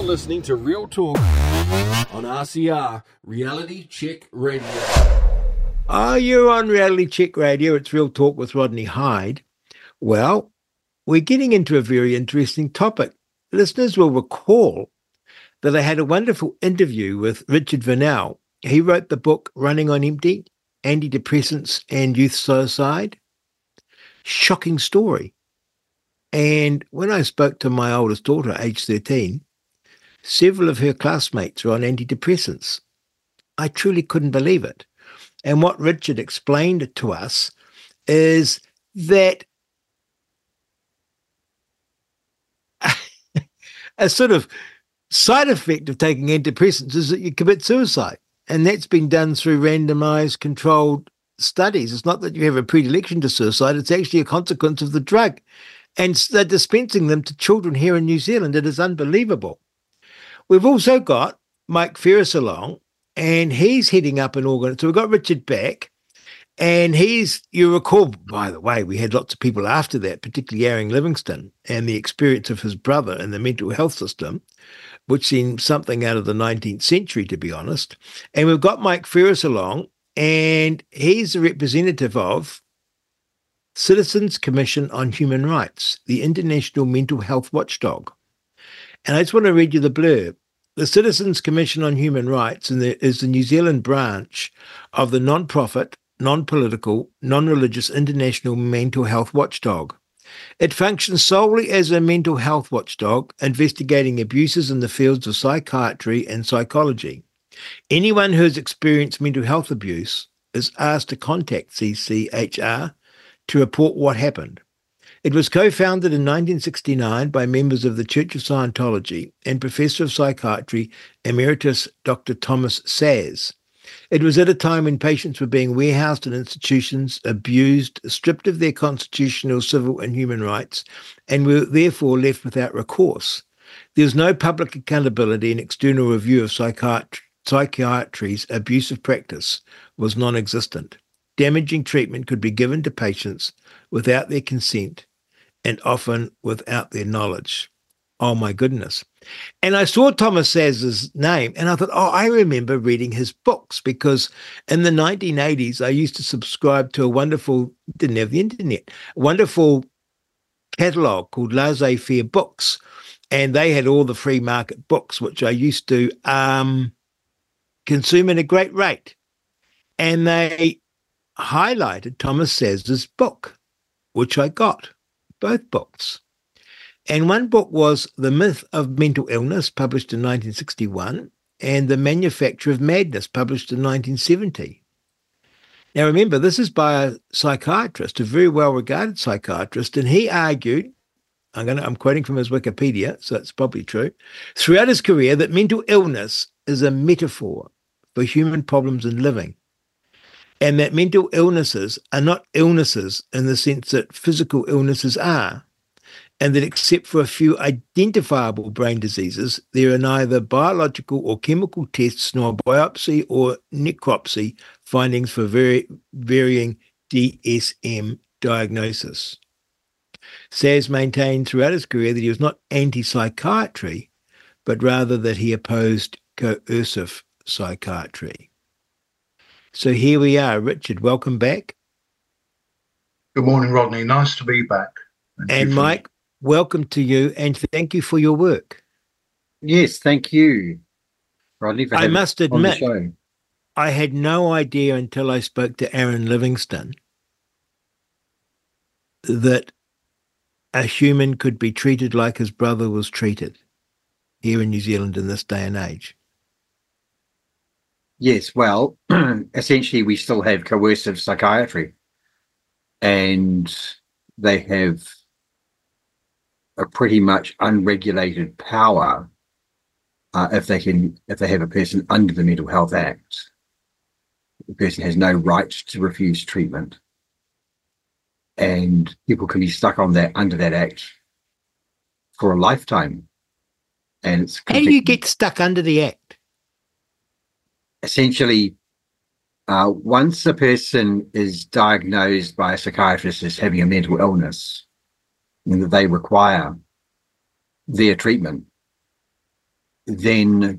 listening to Real Talk on RCR, Reality Check Radio. You're on Reality Check Radio. It's Real Talk with Rodney Hyde. Well, we're getting into a very interesting topic. Listeners will recall that I had a wonderful interview with Richard Vernell. He wrote the book Running on Empty, Antidepressants and Youth Suicide. Shocking story. And when I spoke to my oldest daughter, age 13, several of her classmates were on antidepressants. I truly couldn't believe it. And what Richard explained to us is that a sort of side effect of taking antidepressants is that you commit suicide. And that's been done through randomized controlled studies. It's not that you have a predilection to suicide, it's actually a consequence of the drug. And they're dispensing them to children here in New Zealand. It is unbelievable. We've also got Mike Ferris along, and he's heading up an organ. So we've got Richard back, and you recall, by the way, we had lots of people after that, particularly Aaron Livingston, and the experience of his brother in the mental health system, which seemed something out of the 19th century, to be honest. And we've got Mike Ferris along, and he's a representative of Citizens Commission on Human Rights, the international mental health watchdog. And I just want to read you the blurb. The Citizens Commission on Human Rights is the New Zealand branch of the non-profit, non-political, non-religious international mental health watchdog. It functions solely as a mental health watchdog, investigating abuses in the fields of psychiatry and psychology. Anyone who has experienced mental health abuse is asked to contact CCHR to report what happened. It was co-founded in 1969 by members of the Church of Scientology and Professor of Psychiatry Emeritus Dr. Thomas Szasz. It was at a time when patients were being warehoused in institutions, abused, stripped of their constitutional, civil and human rights, and were therefore left without recourse. There was no public accountability, and external review of psychiatry's abusive practice was non-existent. Damaging treatment could be given to patients without their consent and often without their knowledge. Oh, my goodness. And I saw Thomas Szasz's name, and I thought, I remember reading his books, because in the 1980s, I used to subscribe to didn't have the internet, a wonderful catalogue called Laissez-Faire Books, and they had all the free market books, which I used to consume at a great rate. And they highlighted Thomas Szasz's book, which I got, both books. And one book was The Myth of Mental Illness, published in 1961, and The Manufacture of Madness, published in 1970. Now remember, this is by a psychiatrist, a very well-regarded psychiatrist, and he argued, I'm quoting from his Wikipedia, so it's probably true, throughout his career that mental illness is a metaphor for human problems in living, and that mental illnesses are not illnesses in the sense that physical illnesses are, and that except for a few identifiable brain diseases, there are neither biological or chemical tests nor biopsy or necropsy findings for varying DSM diagnosis. Szasz maintained throughout his career that he was not anti-psychiatry, but rather that he opposed coercive psychiatry. So here we are. Richard, welcome back. Good morning, Rodney. Nice to be back. And Mike, welcome to you, and thank you for your work. Yes, thank you, Rodney, for having me on the show. I must admit, I had no idea until I spoke to Aaron Livingston that a human could be treated like his brother was treated here in New Zealand in this day and age. Yes, well, essentially we still have coercive psychiatry, and they have a pretty much unregulated power if they have a person under the Mental Health Act. The person has no right to refuse treatment, and people can be stuck on under that act for a lifetime. And it's how do you get stuck under the act? Essentially, once a person is diagnosed by a psychiatrist as having a mental illness, and that they require their treatment, then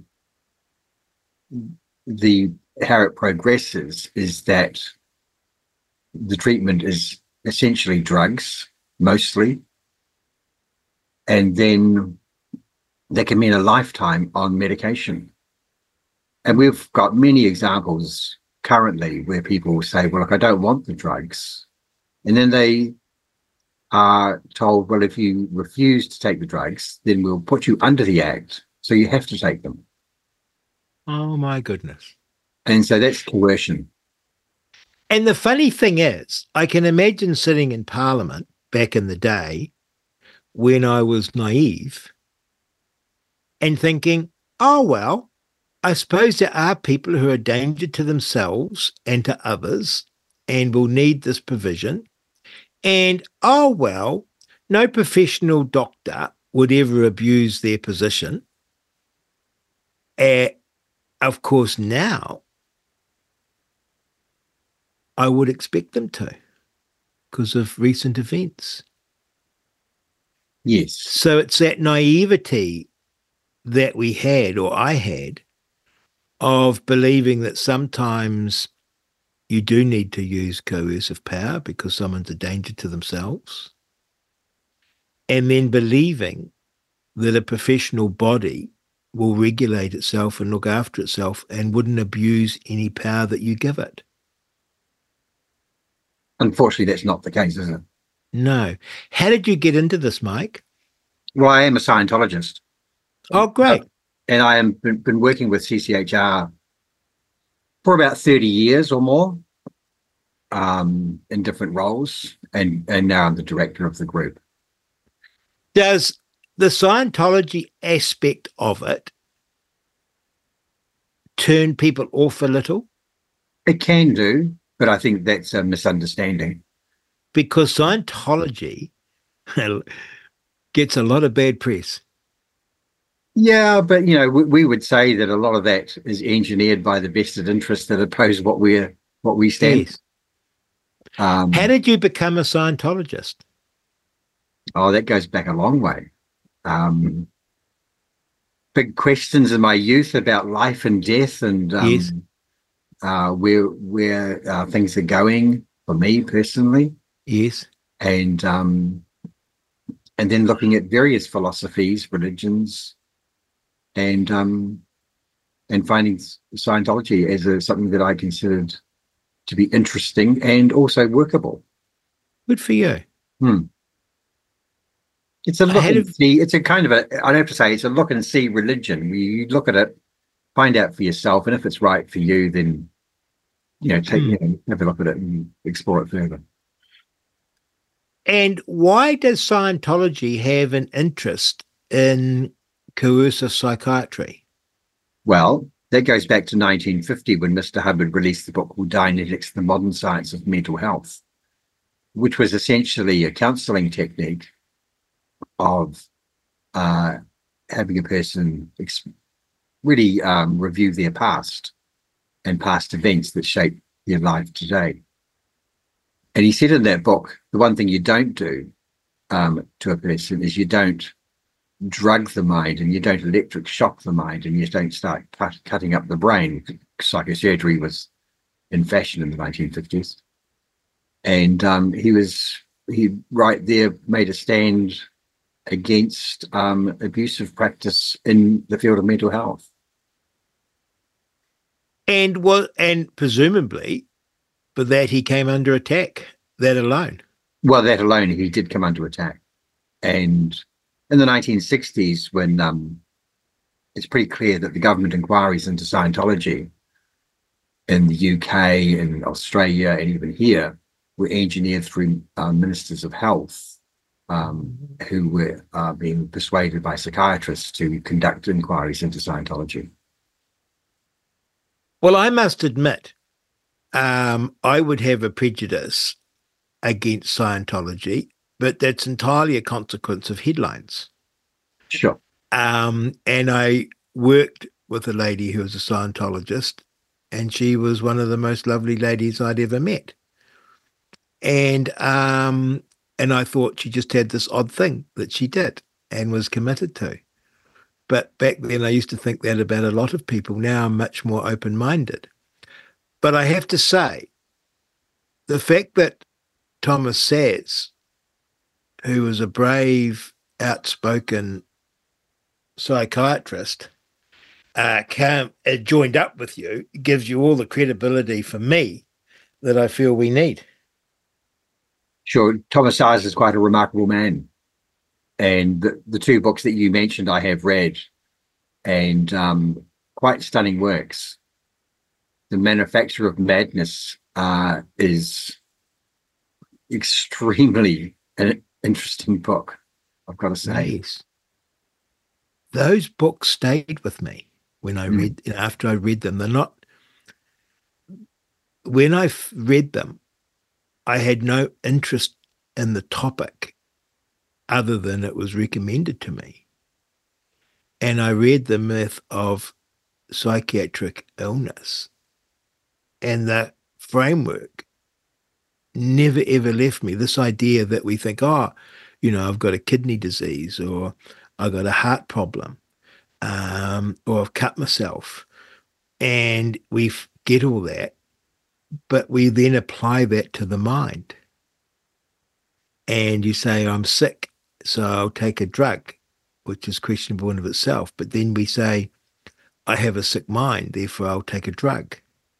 how it progresses is that the treatment is essentially drugs, mostly, and then they can mean a lifetime on medication. And we've got many examples currently where people say, well, look, I don't want the drugs. And then they are told, well, if you refuse to take the drugs, then we'll put you under the Act. So you have to take them. Oh, my goodness. And so that's coercion. And the funny thing is, I can imagine sitting in Parliament back in the day when I was naive and thinking, oh, well, I suppose there are people who are a danger to themselves and to others and will need this provision. And, oh, well, no professional doctor would ever abuse their position. Of course, now I would expect them to because of recent events. Yes. So it's that naivety that we had, or I had, of believing that sometimes you do need to use coercive power because someone's a danger to themselves, and then believing that a professional body will regulate itself and look after itself and wouldn't abuse any power that you give it. Unfortunately, that's not the case, is it? No. How did you get into this, Mike? Well, I am a Scientologist. Oh, great. And I am been working with CCHR for about 30 years or more in different roles. And now I'm the director of the group. Does the Scientology aspect of it turn people off a little? It can do, but I think that's a misunderstanding. Because Scientology gets a lot of bad press. Yeah, but we would say that a lot of that is engineered by the vested interests that oppose what we stand. Yes. How did you become a Scientologist? Oh, that goes back a long way. Big questions in my youth about life and death, and Yes. where things are going for me personally. Yes. And then looking at various philosophies, religions, and finding Scientology as something that I considered to be interesting and also workable. Good for you. It's a look and see. It's a kind of I'd have to say it's a look and see religion. You look at it, find out for yourself, and if it's right for you, then have a look at it and explore it further. And why does Scientology have an interest in coercive psychiatry? Well, that goes back to 1950 when Mr. Hubbard released the book called Dianetics, the Modern Science of Mental Health, which was essentially a counseling technique of having a person really review their past and past events that shape their life today. And he said in that book, the one thing you don't do to a person is you don't drug the mind and you don't electric shock the mind and you don't start cutting up the brain. Psychosurgery was in fashion in the 1950s. And he right there made a stand against abusive practice in the field of mental health. And presumably for that he came under attack, that alone. Well, that alone, he did come under attack. And in the 1960s, when it's pretty clear that the government inquiries into Scientology in the UK and Australia and even here were engineered through ministers of health who were being persuaded by psychiatrists to conduct inquiries into Scientology. Well, I must admit, I would have a prejudice against Scientology, but that's entirely a consequence of headlines. Sure. And I worked with a lady who was a Scientologist, and she was one of the most lovely ladies I'd ever met. And I thought she just had this odd thing that she did and was committed to. But back then I used to think that about a lot of people. Now I'm much more open-minded. But I have to say, the fact that Thomas Szasz, who was a brave, outspoken psychiatrist, joined up with you, gives you all the credibility for me that I feel we need. Sure. Thomas Szasz is quite a remarkable man. And the two books that you mentioned, I have read, and quite stunning works. The Manufacture of Madness is extremely an interesting book, I've got to say. Yes. Those books stayed with me when I read, after I read them. They're not, when I read them, I had no interest in the topic other than it was recommended to me. And I read the myth of psychiatric illness, and that framework never, ever left me. This idea that we think, oh, you know, I've got a kidney disease, or I've got a heart problem, or I've cut myself. And we get all that, but we then apply that to the mind. And you say, I'm sick, so I'll take a drug, which is questionable in of itself. But then we say, I have a sick mind, therefore I'll take a drug.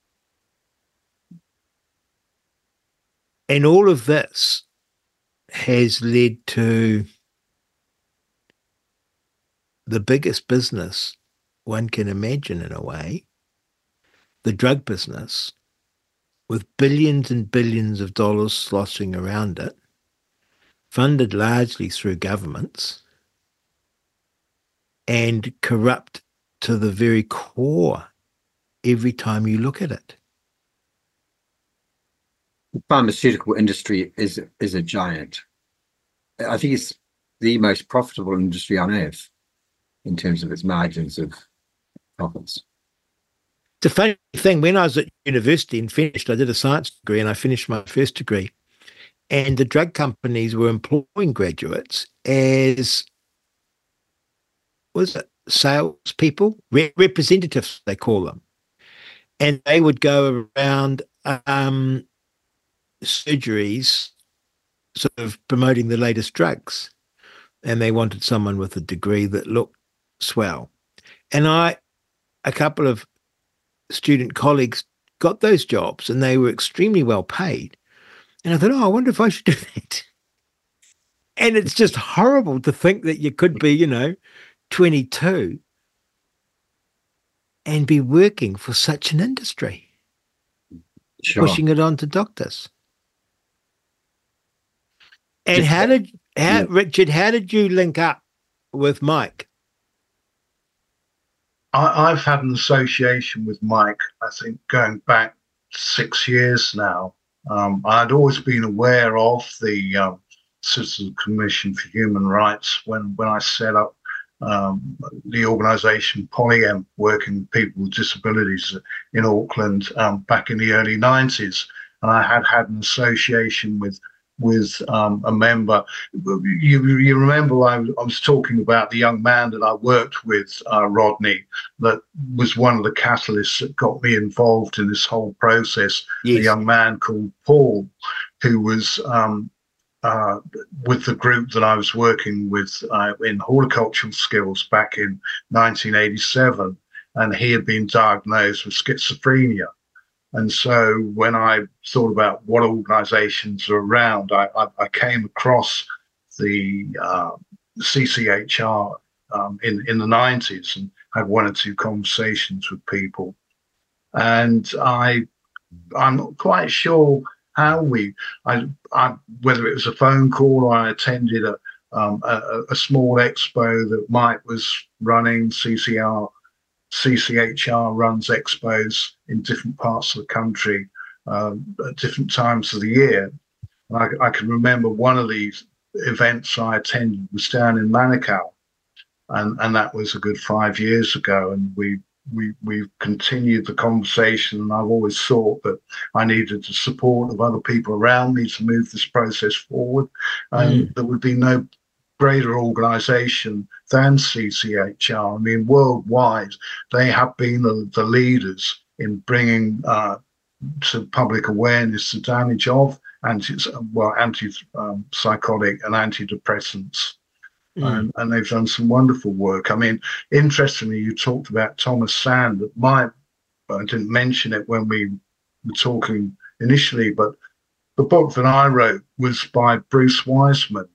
And all of this has led to the biggest business one can imagine, in a way, the drug business, with billions and billions of dollars sloshing around it, funded largely through governments, and corrupt to the very core every time you look at it. The pharmaceutical industry is a giant. I think it's the most profitable industry on earth in terms of its margins of profits. It's a funny thing. When I was at university and finished, I did a science degree and I finished my first degree. And the drug companies were employing graduates as, was it salespeople, representatives, they call them. And they would go around surgeries, sort of promoting the latest drugs. And they wanted someone with a degree that looked swell. And a couple of student colleagues got those jobs, and they were extremely well paid. And I thought, I wonder if I should do that. And it's just horrible to think that you could be, 22 and be working for such an industry, Sure. pushing it on to doctors. And Richard, how did you link up with Mike? I've had an association with Mike, I think, going back 6 years now. I'd always been aware of the Citizens Commission for Human Rights when I set up the organisation Polyam, working with people with disabilities in Auckland back in the early 90s. And I had an association with a member. You remember I was talking about the young man that I worked with, Rodney, that was one of the catalysts that got me involved in this whole process. Yes. A young man called Paul, who was with the group that I was working with in horticultural skills back in 1987, and he had been diagnosed with schizophrenia. And so when I thought about what organizations are around, I came across the CCHR in the 90s and had one or two conversations with people. And I'm not quite sure how whether it was a phone call or I attended a small expo that Mike was running. CCHR runs expos in different parts of the country at different times of the year. And I can remember one of these events I attended was down in Manukau, and that was a good 5 years ago. And we've continued the conversation, and I've always thought that I needed the support of other people around me to move this process forward. And there would be no greater organization than CCHR. I mean, worldwide, they have been the leaders in bringing to public awareness the damage of antipsychotic and antidepressants. And they've done some wonderful work. I mean, interestingly, you talked about Thomas Sand. I didn't mention it when we were talking initially, but the book that I wrote was by Bruce Wiseman,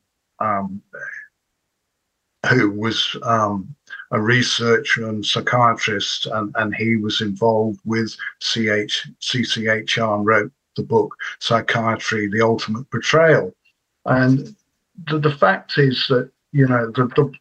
who was a researcher and psychiatrist, and he was involved with CCHR and wrote the book Psychiatry: The Ultimate Betrayal. And the fact is that, you know,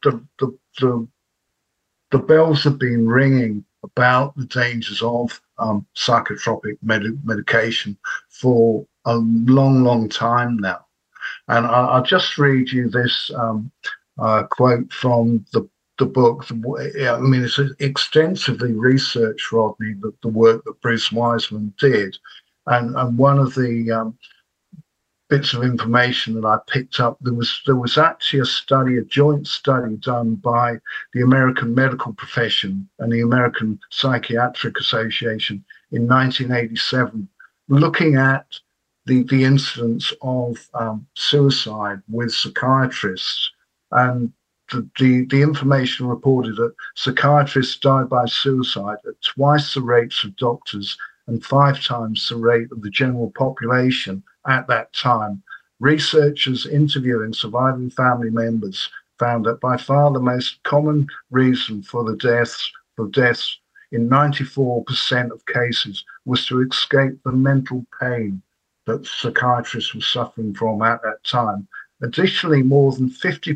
the bells have been ringing about the dangers of psychotropic medication for a long time now. And I'll just read you this quote from the book. I mean, it's extensively researched, Rodney, the work that Bruce Wiseman did. And one of the bits of information that I picked up, there was actually a joint study done by the American medical profession and the American Psychiatric Association in 1987, looking at the incidence of suicide with psychiatrists. And the information reported that psychiatrists died by suicide at twice the rates of doctors and 5 times the rate of the general population at that time. Researchers interviewing surviving family members found that by far the most common reason for deaths in 94% of cases was to escape the mental pain that psychiatrists were suffering from at that time. Additionally, more than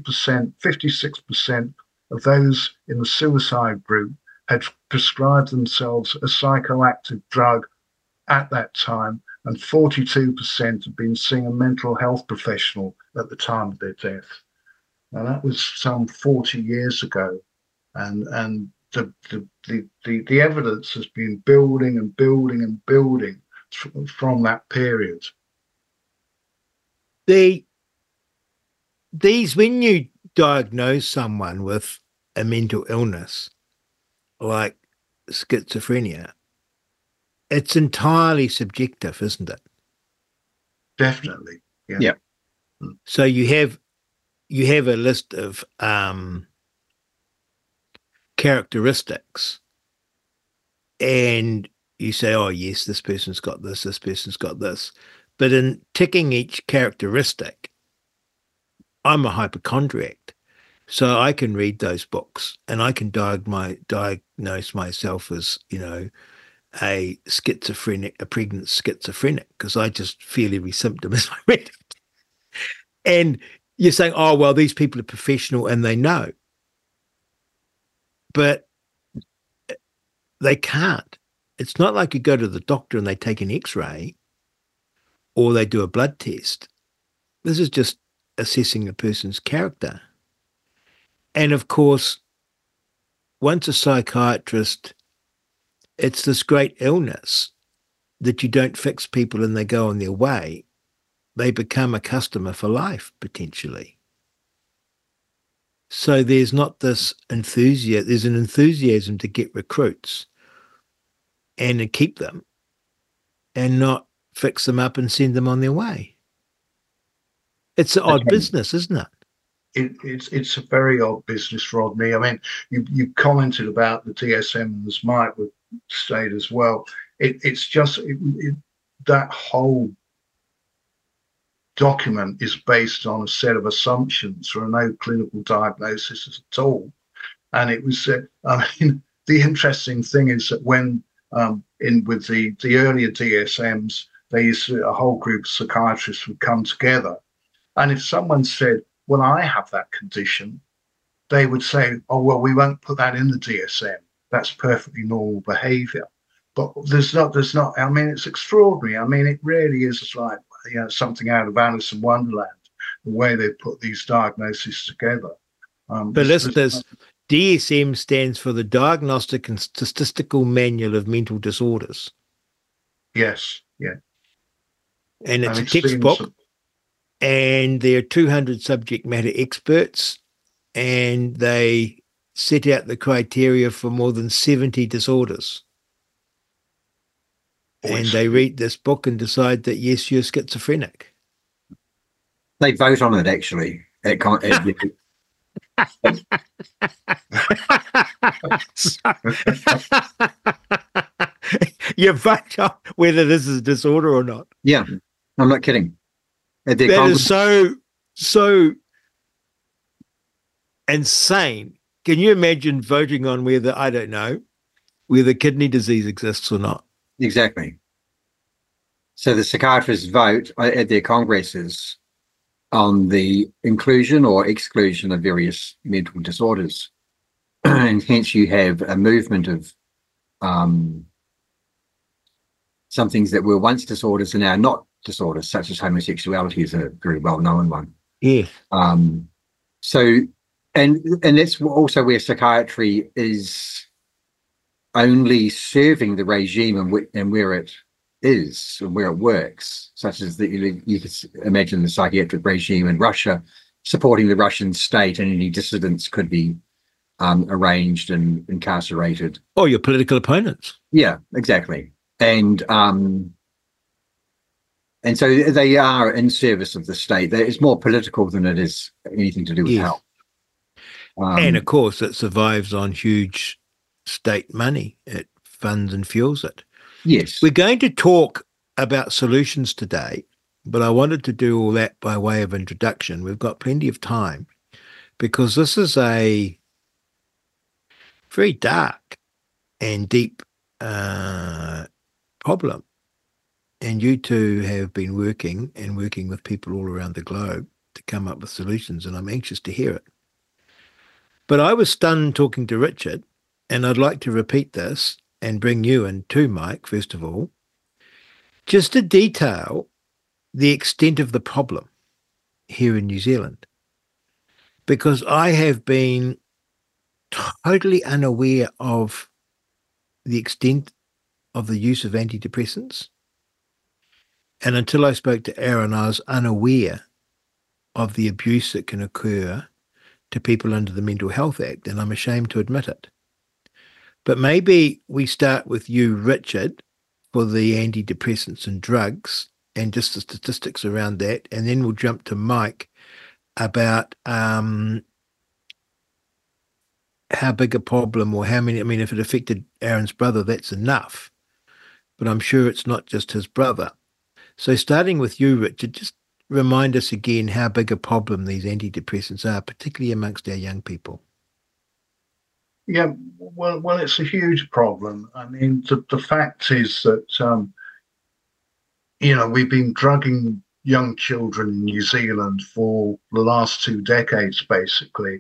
56% of those in the suicide group had prescribed themselves a psychoactive drug at that time, and 42% had been seeing a mental health professional at the time of their death. Now, that was some 40 years ago, and the evidence has been building and building and building from that period. When you diagnose someone with a mental illness like schizophrenia, it's entirely subjective, isn't it? Definitely. Yeah. Yeah. So you have a list of characteristics, and you say, oh yes, this person's got this person's got this. But in ticking each characteristic, I'm a hypochondriac, so I can read those books and I can diagnose myself as, you know, a pregnant schizophrenic, because I just feel every symptom as I read it. And you're saying, oh, well, these people are professional and they know. But they can't. It's not like you go to the doctor and they take an X-ray or they do a blood test. This is just assessing a person's character. And of course, once a psychiatrist, it's this great illness that you don't fix people and they go on their way. They become a customer for life, potentially. So there's not this enthusiasm. There's an enthusiasm to get recruits and to keep them and not fix them up and send them on their way. It's an odd business, isn't it? It's a very odd business, Rodney. I mean, you commented about the DSM, and as Mike would state as well. It's just that whole document is based on a set of assumptions. There are no clinical diagnoses at all. And it was, I mean, the interesting thing is that when with the earlier DSMs, a whole group of psychiatrists would come together. And if someone said, well, I have that condition, they would say, oh, well, we won't put that in the DSM. That's perfectly normal behavior. But there's not, I mean, it's extraordinary. I mean, it really is like, you know, something out of Alice in Wonderland, the way they put these diagnoses together. But listeners, DSM stands for the Diagnostic and Statistical Manual of Mental Disorders. Yes, yeah. And it's a textbook. and there are 200 subject matter experts, and they set out the criteria for more than 70 disorders. And they read this book and decide that, yes, you're schizophrenic. They vote on it, actually. You vote on whether this is a disorder or not. Yeah, I'm not kidding. That is so insane. Can you imagine voting on whether, I don't know, whether kidney disease exists or not? Exactly. So the psychiatrists vote at their congresses on the inclusion or exclusion of various mental disorders. And hence you have a movement of some things that were once disorders are now not disorders, such as homosexuality is a very well-known one. Yeah. So, and that's also where psychiatry is only serving the regime and where it is and where it works, such as you could imagine the psychiatric regime in Russia supporting the Russian state, and any dissidents could be arranged and incarcerated. Or your political opponents. Yeah, exactly. And so they are in service of the state. It's more political than it is anything to do with health. And of course, it survives on huge state money. It funds and fuels it. Yes. We're going to talk about solutions today, but I wanted to do all that by way of introduction. We've got plenty of time because this is a very dark and deep problem. And you two have been working with people all around the globe to come up with solutions, and I'm anxious to hear it. But I was stunned talking to Richard, and I'd like to repeat this and bring you in too, Mike, first of all, just to detail the extent of the problem here in New Zealand. Because I have been totally unaware of the extent of the use of antidepressants. And until I spoke to Aaron, I was unaware of the abuse that can occur to people under the Mental Health Act, and I'm ashamed to admit it. But maybe we start with you, Richard, for the antidepressants and drugs and just the statistics around that, and then we'll jump to Mike about how big a problem or how many, I mean, if it affected Aaron's brother, that's enough. But I'm sure it's not just his brother. So starting with you, Richard, just remind us again how big a problem these antidepressants are, particularly amongst our young people. Yeah, well, it's a huge problem. I mean, the fact is that, we've been drugging young children in New Zealand for the last 2 decades, basically.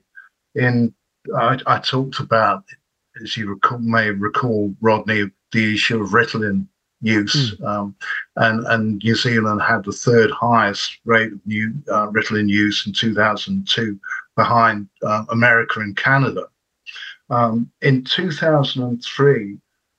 I talked about, as you may recall, Rodney, the issue of Ritalin use, and New Zealand had the 3rd highest rate of Ritalin use in 2002, behind America and Canada. In 2003,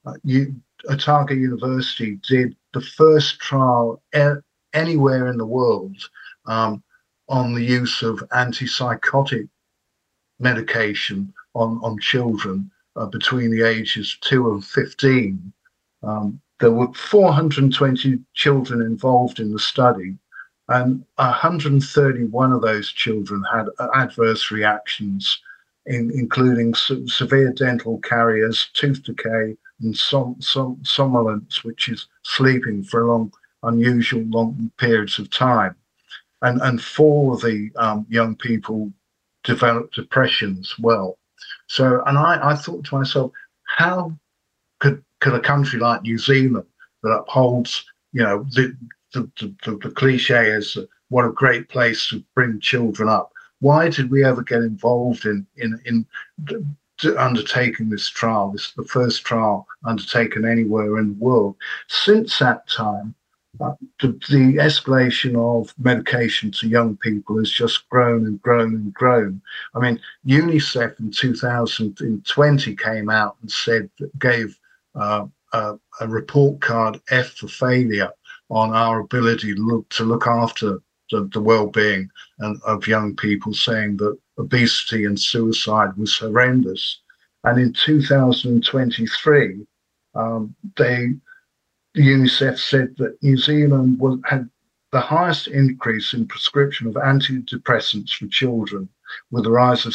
Otago University did the first trial anywhere in the world on the use of antipsychotic medication on children between the ages 2 and 15. There were 420 children involved in the study, and 131 of those children had adverse reactions, including severe dental caries, tooth decay, and somnolence, which is sleeping for unusual long periods of time. And 4 of the young people developed depression as well. So, and I thought to myself, how could a country like New Zealand that upholds, the cliche as what a great place to bring children up, why did we ever get involved in undertaking this trial? This is the first trial undertaken anywhere in the world. Since that time, the escalation of medication to young people has just grown and grown and grown. I mean, UNICEF in 2020 came out and gave a report card F for failure on our ability to look after the well-being of young people, saying that obesity and suicide was horrendous. And in 2023, UNICEF said that New Zealand had the highest increase in prescription of antidepressants for children, with a rise of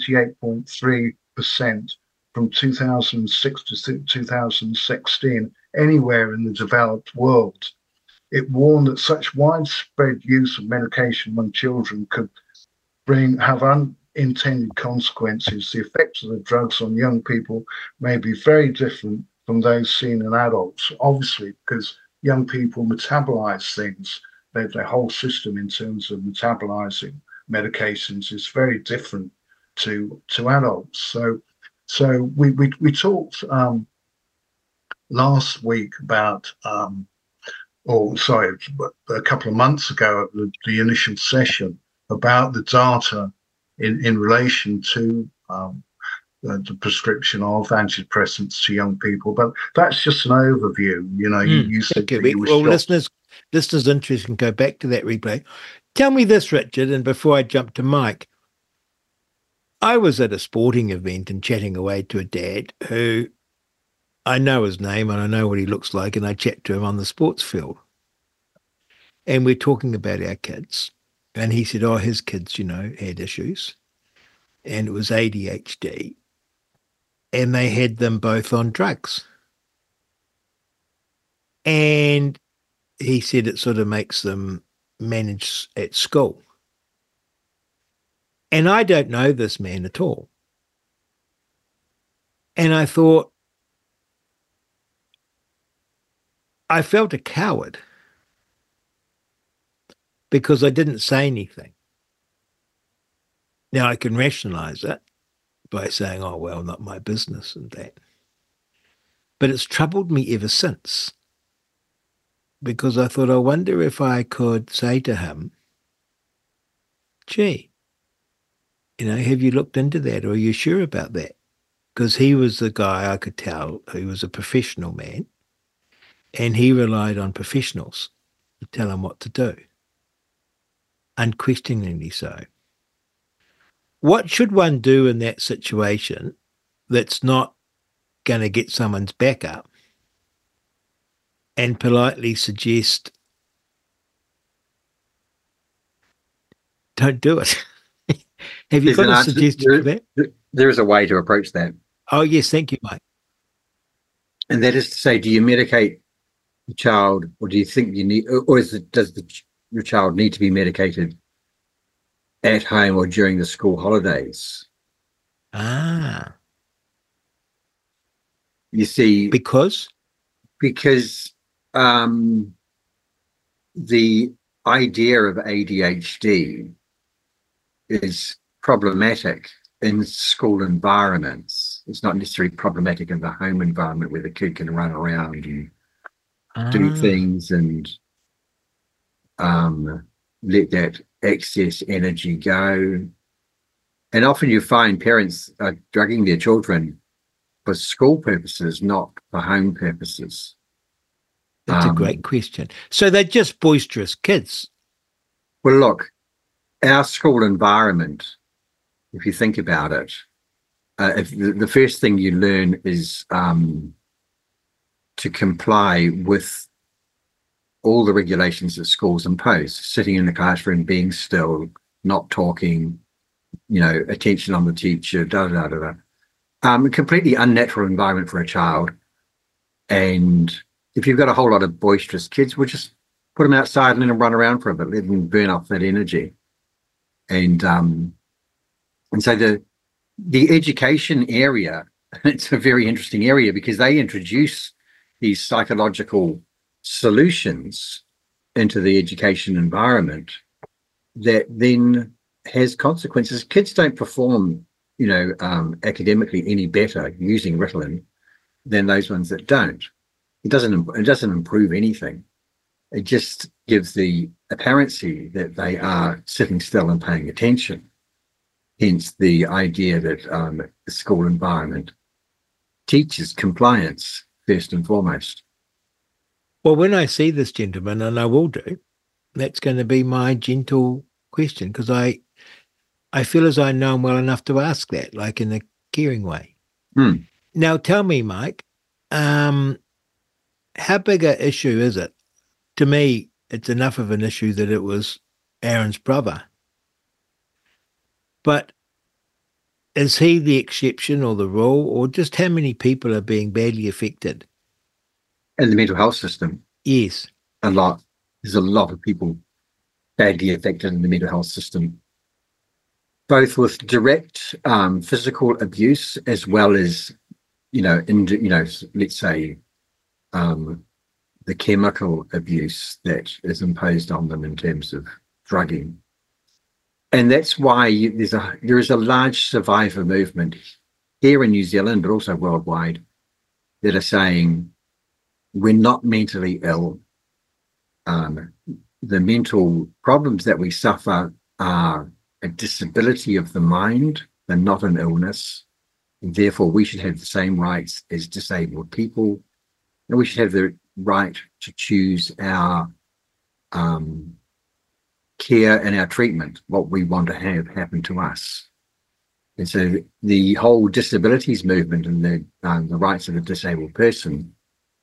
78.3% from 2006 to 2016 anywhere in the developed world. It warned that such widespread use of medication among children could have unintended consequences. The effects of the drugs on young people may be very different from those seen in adults, obviously, because young people metabolize things. Their whole system in terms of metabolizing medications is very different to adults. So we talked last week about, a couple of months ago at the initial session about the data in relation to the prescription of antidepressants to young people. But that's just an overview. You said that you were shocked. Listeners interested can go back to that replay. Tell me this, Richard, and before I jump to Mike, I was at a sporting event and chatting away to a dad who I know his name and I know what he looks like, and I chat to him on the sports field. And we're talking about our kids. And he said, his kids, had issues. And it was ADHD. And they had them both on drugs. And he said it sort of makes them manage at school. And I don't know this man at all. And I thought, I felt a coward because I didn't say anything. Now I can rationalize it by saying, not my business and that. But it's troubled me ever since, because I thought, I wonder if I could say to him, gee, have you looked into that, or are you sure about that? Because he was the guy I could tell who was a professional man, and he relied on professionals to tell him what to do, unquestioningly so. What should one do in that situation that's not going to get someone's back up, and politely suggest, don't do it? Have you got a suggestion for that? There is a way to approach that. Oh, yes. Thank you, Mike. And that is to say, do you medicate the child, or do you think you need, or does your child need to be medicated at home or during the school holidays? You see, because the idea of ADHD is problematic in school environments. It's not necessarily problematic in the home environment where the kid can run around and do things and let that excess energy go. And often you find parents are drugging their children for school purposes, not for home purposes. That's a great question. So they're just boisterous kids. Well, look, our school environment, if you think about it, if the first thing you learn is to comply with all the regulations that schools impose, sitting in the classroom, being still, not talking, attention on the teacher, a completely unnatural environment for a child. And if you've got a whole lot of boisterous kids, we'll just put them outside and let them run around for a bit, let them burn off that energy. And so the education area, it's a very interesting area because they introduce these psychological solutions into the education environment that then has consequences. Kids don't perform, academically any better using Ritalin than those ones that don't. It doesn't improve anything. It just gives the apparency that they are sitting still and paying attention. Hence the idea that the school environment teaches compliance first and foremost. Well, when I see this gentleman, and I will do, That's going to be my gentle question, because I feel as I know him well enough to ask that, like in a caring way. Hmm. Now, tell me, Mike, how big a issue is it? To me, it's enough of an issue that it was Aaron's brother. But is he the exception or the rule, or just how many people are being badly affected? In the mental health system, Yes. a lot. There's a lot of people badly affected in the mental health system, both with direct physical abuse as well as, let's say, the chemical abuse that is imposed on them in terms of drugging. And that's why there is a large survivor movement here in New Zealand, but also worldwide, that are saying we're not mentally ill. The mental problems that we suffer are a disability of the mind. They're not an illness. And therefore, we should have the same rights as disabled people. And we should have the right to choose our care and our treatment, what we want to have happen to us. And so the whole disabilities movement and the rights of a disabled person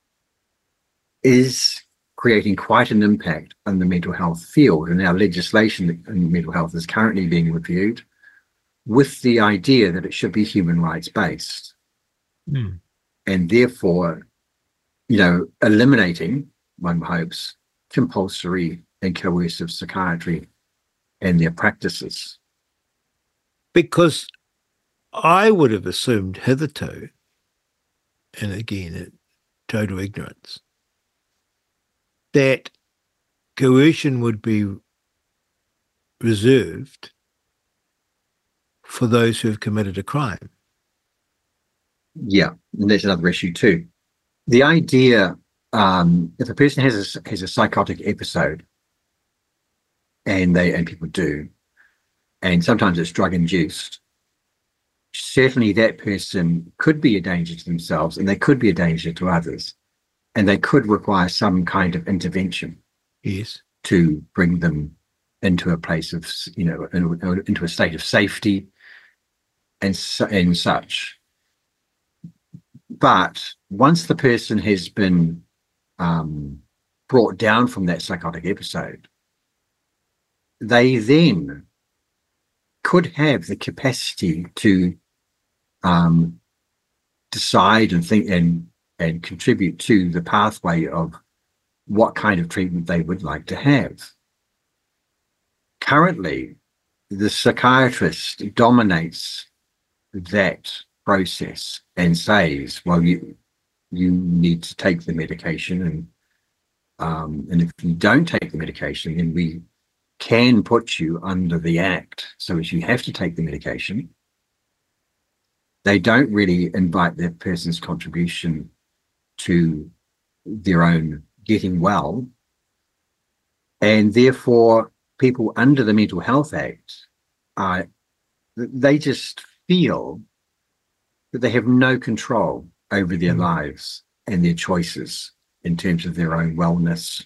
is creating quite an impact on the mental health field. And our legislation in mental health is currently being reviewed with the idea that it should be human rights based. Mm. And therefore, eliminating, one hopes, compulsory and coercive psychiatry and their practices. Because I would have assumed hitherto, and again, total ignorance, that coercion would be reserved for those who have committed a crime. Yeah, and there's another issue too. The idea, if a person has a psychotic episode, and people do, and sometimes it's drug induced, certainly that person could be a danger to themselves, and they could be a danger to others, and they could require some kind of intervention. Yes. To bring them into a place of, into a state of safety and such. But once the person has been brought down from that psychotic episode, they then could have the capacity to decide and think and contribute to the pathway of what kind of treatment they would like to have. Currently, the psychiatrist dominates that process and says, well, you need to take the medication, and if you don't take the medication, then we can put you under the Act, so as you have to take the medication. They don't really invite that person's contribution to their own getting well, and therefore people under the Mental Health Act, they just feel that they have no control over their lives and their choices in terms of their own wellness,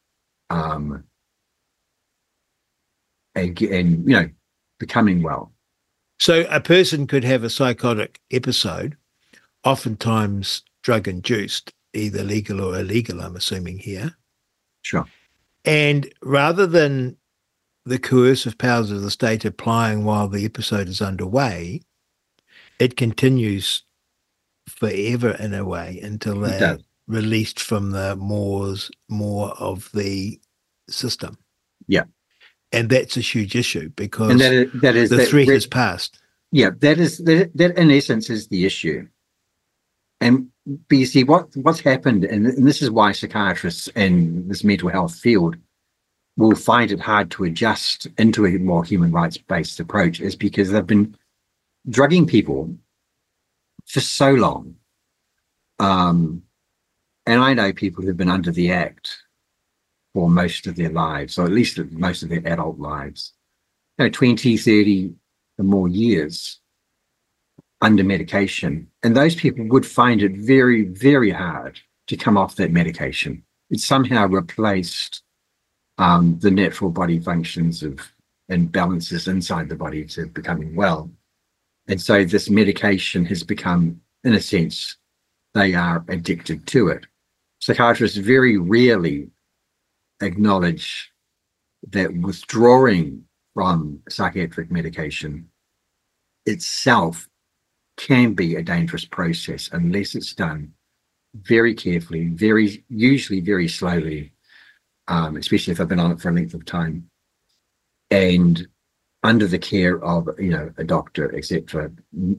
and becoming well. So a person could have a psychotic episode, oftentimes drug-induced, either legal or illegal, I'm assuming here. Sure. And rather than the coercive powers of the state applying while the episode is underway, it continues forever in a way until they're released from the more of the system. Yeah. And that's a huge issue because the threat is passed. Yeah, that in essence is the issue. But you see, what's happened, and this is why psychiatrists in this mental health field will find it hard to adjust into a more human rights-based approach, is because they've been drugging people for so long. And I know people who've been under the Act for most of their lives, or at least most of their adult lives, 20, 30 or more years under medication. And those people would find it very, very hard to come off that medication. It somehow replaced the natural body functions of and balances inside the body to becoming well. And so this medication has become, in a sense, they are addicted to it. Psychiatrists very rarely acknowledge that withdrawing from psychiatric medication itself can be a dangerous process unless it's done very carefully, usually very slowly, especially if I've been on it for a length of time, and under the care of a doctor, etc.,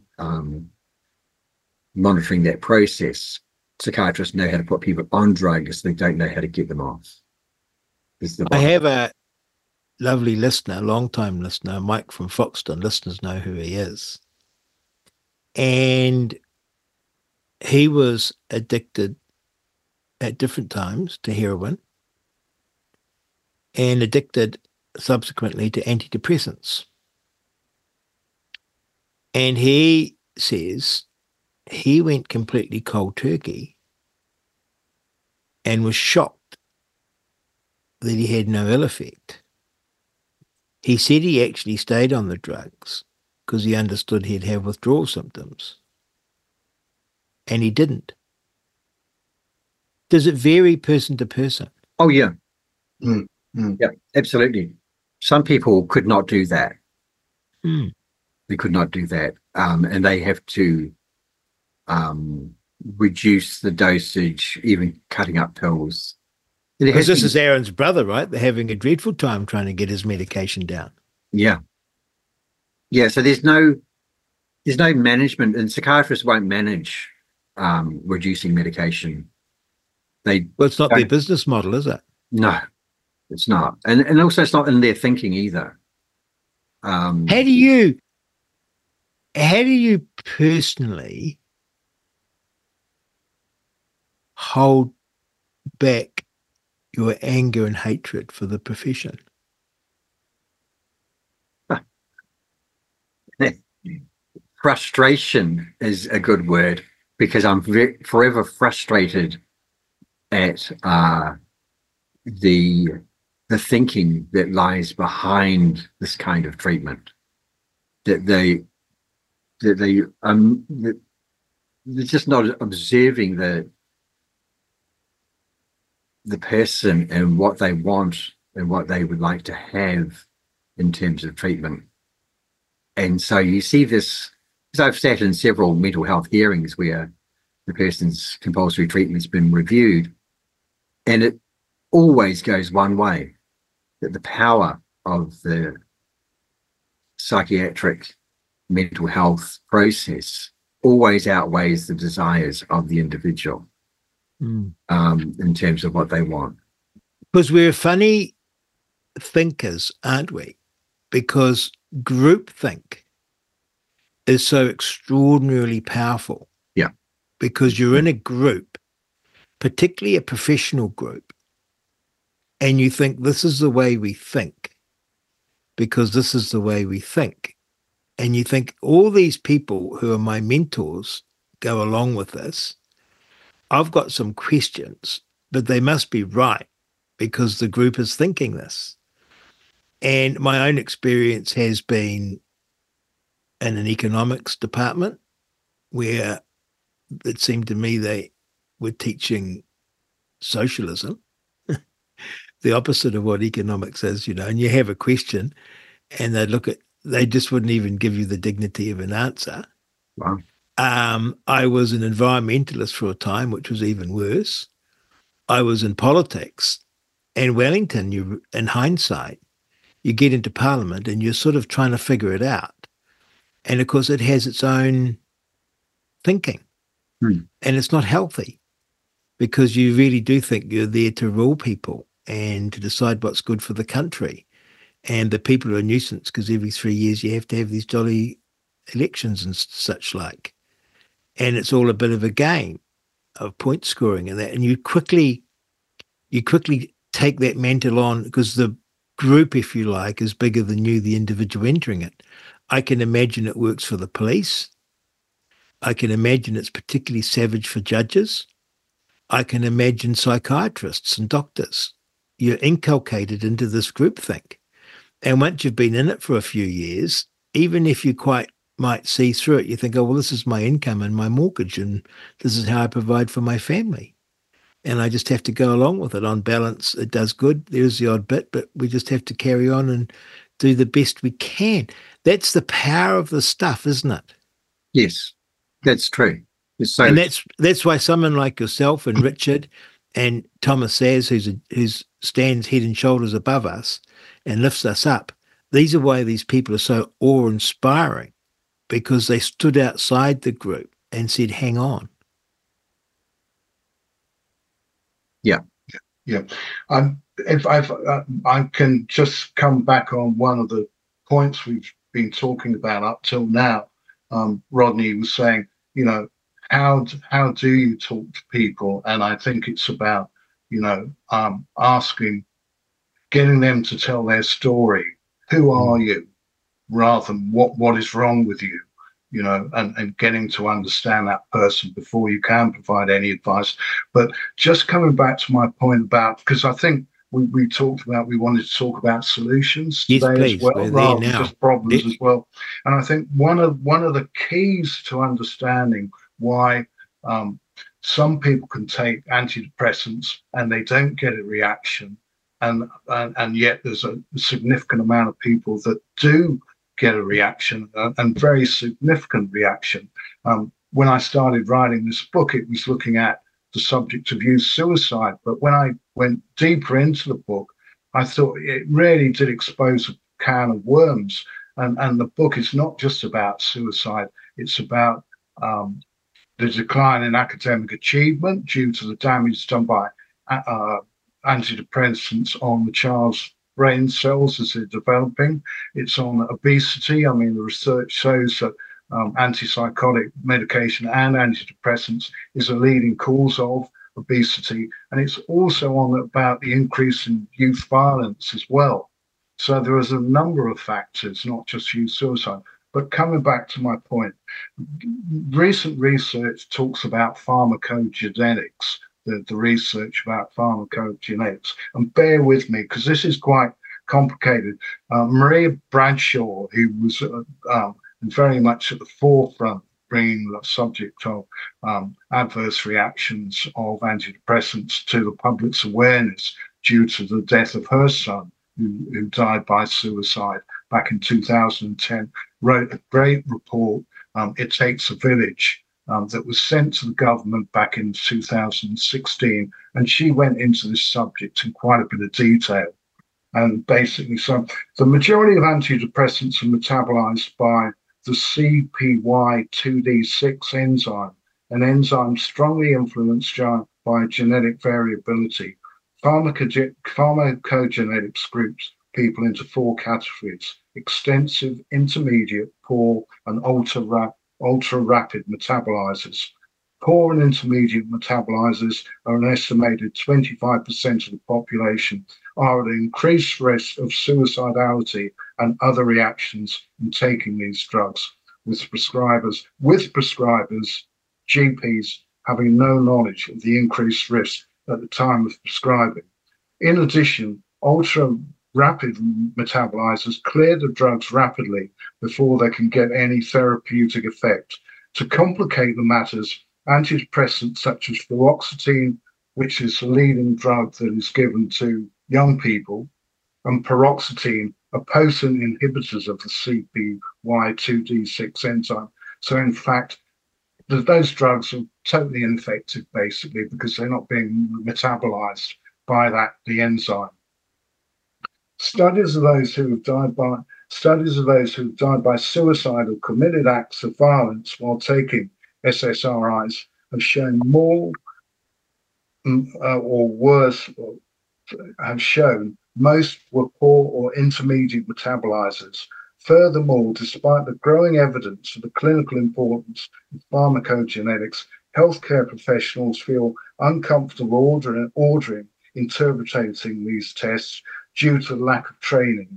monitoring that process. Psychiatrists know how to put people on drugs; they don't know how to get them off. I have a lovely listener, long-time listener, Mike from Foxton. Listeners know who he is. And he was addicted at different times to heroin and addicted subsequently to antidepressants. And he says he went completely cold turkey and was shocked that he had no ill effect. He said he actually stayed on the drugs because he understood he'd have withdrawal symptoms. And he didn't. Does it vary person to person? Oh, yeah. Yeah, absolutely. Some people could not do that. They could not do that. And they have to reduce the dosage, even cutting up pills. Because this is Aaron's brother, right? They're having a dreadful time trying to get his medication down. Yeah. Yeah, so there's no management, and psychiatrists won't manage reducing medication. Well, it's not their business model, is it? No, it's not. And also it's not in their thinking either. How do you personally hold back your anger and hatred for the profession? Frustration is a good word, because I'm forever frustrated at the thinking that lies behind this kind of treatment. That they're just not observing the person and what they want and what they would like to have in terms of treatment. And so you see this, because I've sat in several mental health hearings where the person's compulsory treatment's been reviewed, and it always goes one way, that the power of the psychiatric mental health process always outweighs the desires of the individual in terms of what they want. Because we're funny thinkers, aren't we? Because groupthink is so extraordinarily powerful. Yeah. Because you're in a group, particularly a professional group, and you think this is the way we think because this is the way we think. And you think all these people who are my mentors go along with this. I've got some questions, but they must be right because the group is thinking this. And my own experience has been in an economics department where it seemed to me they were teaching socialism, the opposite of what economics is, and you have a question and they just wouldn't even give you the dignity of an answer. Wow. I was an environmentalist for a time, which was even worse. I was in politics. And Wellington, in hindsight, you get into Parliament and you're sort of trying to figure it out. And of course, it has its own thinking. And it's not healthy because you really do think you're there to rule people and to decide what's good for the country. And the people are a nuisance because every 3 years you have to have these jolly elections and such like. And it's all a bit of a game of point scoring and that. And you quickly take that mantle on because the group, if you like, is bigger than you, the individual entering it. I can imagine it works for the police. I can imagine it's particularly savage for judges. I can imagine psychiatrists and doctors. you're inculcated into this groupthink. And once you've been in it for a few years, even if you quite might see through it, you think, oh, well, this is my income and my mortgage, and this is how I provide for my family. And I just have to go along with it. On balance, it does good. There's the odd bit, but we just have to carry on and do the best we can. That's the power of the stuff, isn't it? Yes, that's true. So, and that's why someone like yourself and Richard and Thomas Saz, who stands head and shoulders above us and lifts us up, these are why these people are so awe-inspiring, because they stood outside the group and said, hang on. Yeah. If I can just come back on one of the points we've been talking about up till now. Rodney was saying, how do you talk to people? And I think it's about, asking, getting them to tell their story. Who are you? Rather than what is wrong with you? And getting to understand that person before you can provide any advice. But just coming back to my point about, because I think we talked about, we wanted to talk about solutions today as well, rather than just problems as well. And I think one of the keys to understanding why some people can take antidepressants and they don't get a reaction, and yet there's a significant amount of people that do get a reaction, and very significant reaction. When I started writing this book, it was looking at the subject of youth suicide. But when I went deeper into the book, I thought it really did expose a can of worms. And the book is not just about suicide. It's about the decline in academic achievement due to the damage done by antidepressants on the child's brain cells as they're developing. It's on obesity. I mean, the research shows that antipsychotic medication and antidepressants is a leading cause of obesity. And it's also on about the increase in youth violence as well. So there is a number of factors, not just youth suicide. But coming back to my point, recent research talks about pharmacogenetics, the research about pharmacogenetics. And bear with me, because this is quite complicated. Maria Bradshaw, who was very much at the forefront bringing the subject of adverse reactions of antidepressants to the public's awareness due to the death of her son, who died by suicide back in 2010, wrote a great report, It Takes a Village, that was sent to the government back in 2016. And she went into this subject in quite a bit of detail. And basically, so the majority of antidepressants are metabolized by the CPY2D6 enzyme, an enzyme strongly influenced by genetic variability. Pharmacogenetics groups people into four categories: extensive, intermediate, poor, and ultra-rapid metabolizers. Poor and intermediate metabolizers are an estimated 25% of the population are at increased risk of suicidality and other reactions in taking these drugs, with prescribers, GPs, having no knowledge of the increased risk at the time of prescribing. In addition, ultra-rapid metabolizers clear the drugs rapidly before they can get any therapeutic effect. To complicate the matters, antidepressants such as fluoxetine, which is the leading drug that is given to young people, and paroxetine are potent inhibitors of the CPY2D6 enzyme. So in fact, those drugs are totally ineffective, basically, because they're not being metabolized by the enzyme. Studies of those who have died by suicide or committed acts of violence while taking SSRIs have shown more or worse, have shown most were poor or intermediate metabolizers. Furthermore, despite the growing evidence of the clinical importance of pharmacogenetics, healthcare professionals feel uncomfortable interpreting these tests due to the lack of training.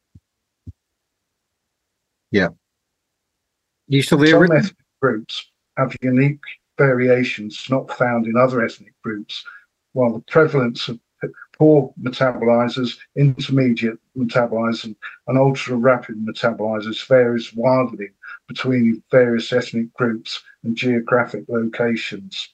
Yeah. You still there, Rick? Groups have unique variations not found in other ethnic groups, while the prevalence of poor metabolizers, intermediate metabolizers, and ultra-rapid metabolizers varies wildly between various ethnic groups and geographic locations.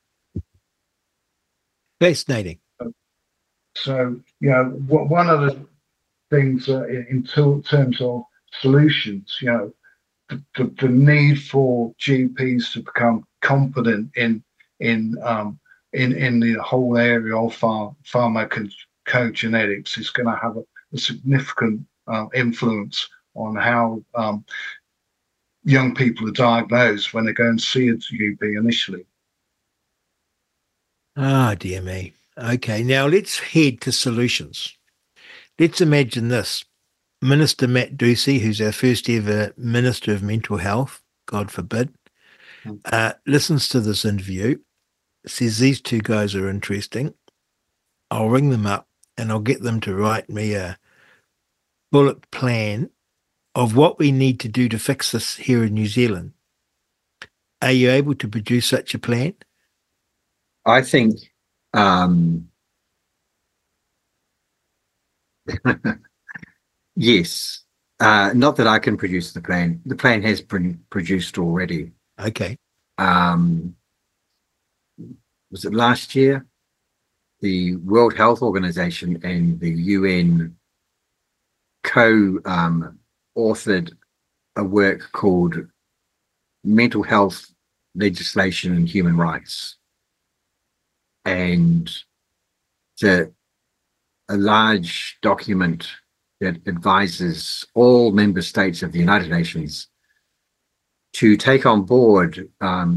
Fascinating. So, one of the things in terms of solutions, the need for GPs to become competent in the whole area of pharmacogenetics is going to have a significant influence on how young people are diagnosed when they go and see a GP initially. Ah, dear me. Okay, now let's head to solutions. Let's imagine this. Minister Matt Ducey, who's our first ever Minister of Mental Health, God forbid, listens to this interview, says these two guys are interesting. I'll ring them up and I'll get them to write me a bullet plan of what we need to do to fix this here in New Zealand. Are you able to produce such a plan? I think yes. Not that I can produce the plan. The plan has been produced already. Okay. Was it last year? The World Health Organization and the UN co-authored a work called Mental Health Legislation and Human Rights. And it's a large document that advises all member states of the United Nations to take on board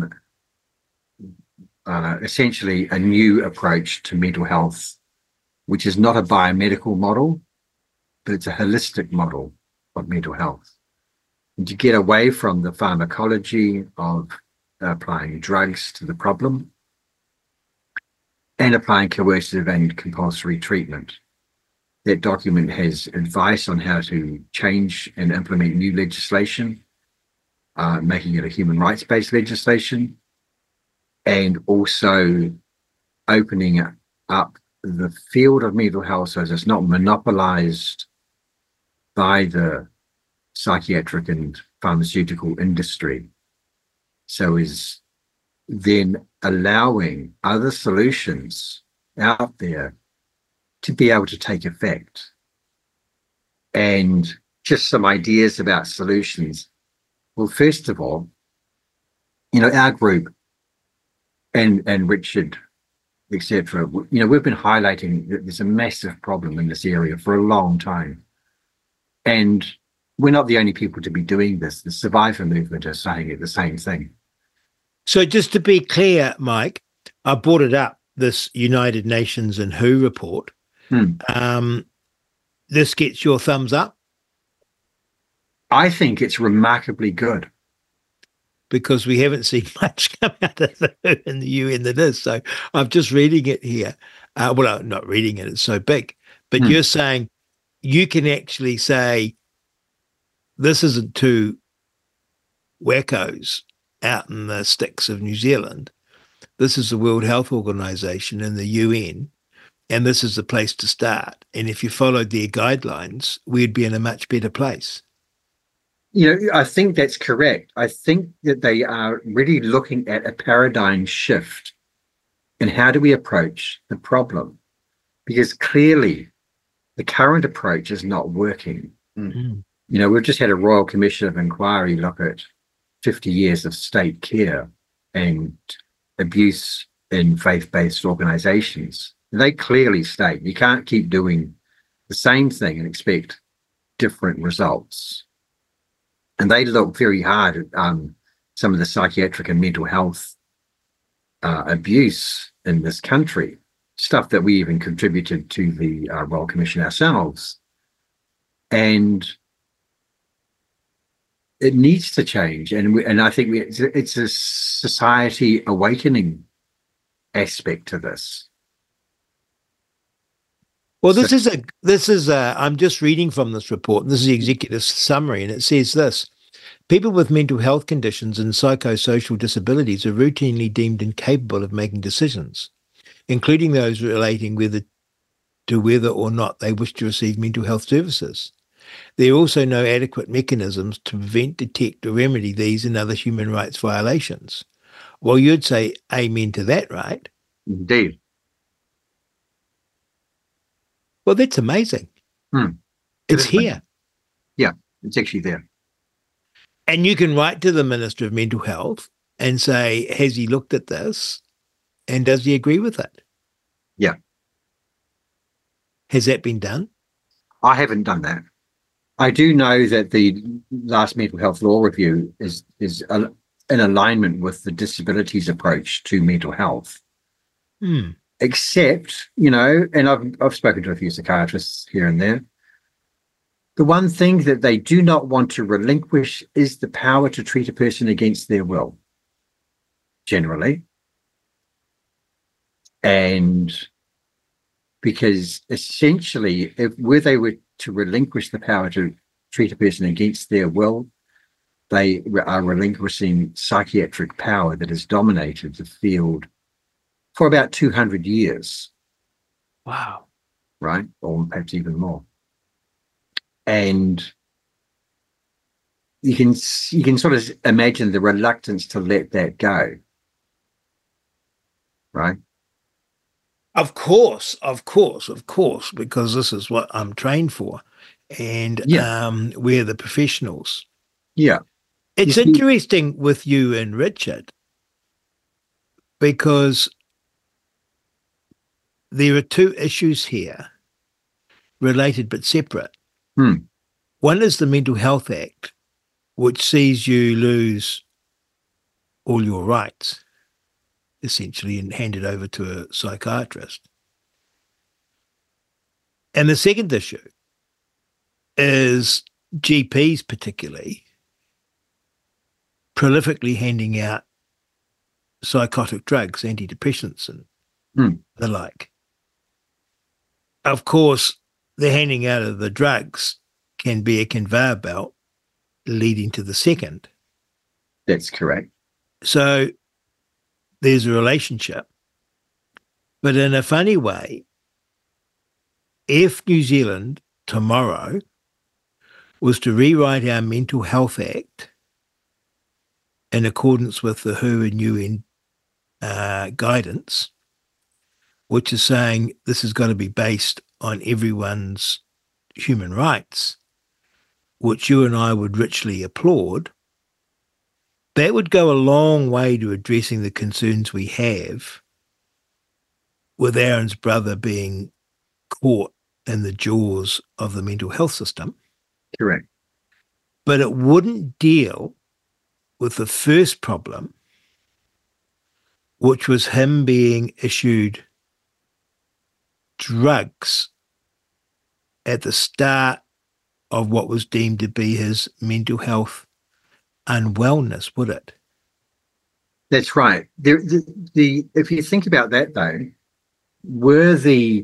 essentially a new approach to mental health, which is not a biomedical model, but it's a holistic model of mental health. And to get away from the pharmacology of applying drugs to the problem and applying coercive and compulsory treatment. That document has advice on how to change and implement new legislation, making it a human rights-based legislation, and also opening up the field of mental health so that it's not monopolized by the psychiatric and pharmaceutical industry. So is then allowing other solutions out there to be able to take effect. And just some ideas about solutions. Well, first of all, our group and Richard, etc., we've been highlighting that there's a massive problem in this area for a long time. And we're not the only people to be doing this. The survivor movement are saying it the same thing. So just to be clear, Mike, I brought it up, this United Nations and WHO report. This gets your thumbs up? I think it's remarkably good. Because we haven't seen much come out of the WHO and the UN that is. So I'm just reading it here. Well, I'm not reading it, it's so big. But you're saying you can actually say, this isn't two wackos out in the sticks of New Zealand. This is the World Health Organization and the UN, and this is the place to start. And if you followed their guidelines, we'd be in a much better place. I think that's correct. I think that they are really looking at a paradigm shift in how do we approach the problem, because clearly the current approach is not working. We've just had a Royal Commission of Inquiry look at 50 years of state care and abuse in faith-based organizations. They clearly state you can't keep doing the same thing and expect different results. And they look very hard at some of the psychiatric and mental health abuse in this country, stuff that we even contributed to the Royal Commission ourselves. And it needs to change. And I think it's a society awakening aspect to this. Well, this is I'm just reading from this report, and this is the executive summary, and it says this: People with mental health conditions and psychosocial disabilities are routinely deemed incapable of making decisions, including those relating to whether or not they wish to receive mental health services. There are also no adequate mechanisms to prevent, detect, or remedy these and other human rights violations. Well, you'd say amen to that, right? Indeed. Well, that's amazing. It's here. Yeah, it's actually there. And you can write to the Minister of Mental Health and say, has he looked at this and does he agree with it? Yeah. Has that been done? I haven't done that. I do know that the last mental health law review is in alignment with the disabilities approach to mental health. Except, and I've spoken to a few psychiatrists here and there. The one thing that they do not want to relinquish is the power to treat a person against their will, generally. And because essentially, were they were to relinquish the power to treat a person against their will, they are relinquishing psychiatric power that has dominated the field for about 200 years. Wow. Right? Or perhaps even more. And you can sort of imagine the reluctance to let that go. Right? Of course, because this is what I'm trained for. And we're the professionals. Yeah. It's interesting with you and Richard because there are two issues here, related but separate. One is the Mental Health Act, which sees you lose all your rights, essentially, and hand it over to a psychiatrist. And the second issue is GPs particularly prolifically handing out psychotic drugs, antidepressants and the like. Of course, the handing out of the drugs can be a conveyor belt leading to the second. That's correct. So there's a relationship. But in a funny way, if New Zealand tomorrow was to rewrite our Mental Health Act in accordance with the WHO and UN guidance, which is saying this has got to be based on everyone's human rights, which you and I would richly applaud, that would go a long way to addressing the concerns we have with Aaron's brother being caught in the jaws of the mental health system. Correct. But it wouldn't deal with the first problem, which was him being issued drugs at the start of what was deemed to be his mental health unwellness, would it? That's right. If you think about that, though, were the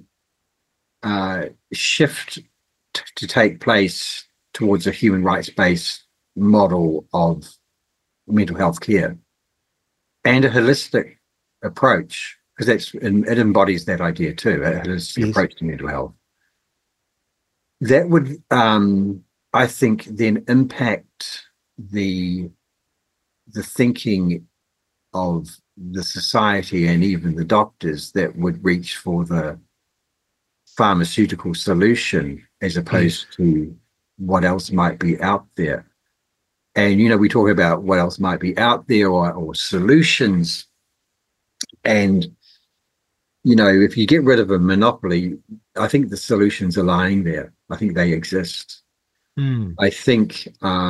shift to take place towards a human rights-based model of mental health care and a holistic approach, because it embodies that idea too, a holistic approach to mental health, that would, I think, then impact the thinking of the society and even the doctors that would reach for the pharmaceutical solution as opposed to what else might be out there. And, we talk about what else might be out there or solutions. And, if you get rid of a monopoly, I think the solutions are lying there. I think they exist. I think,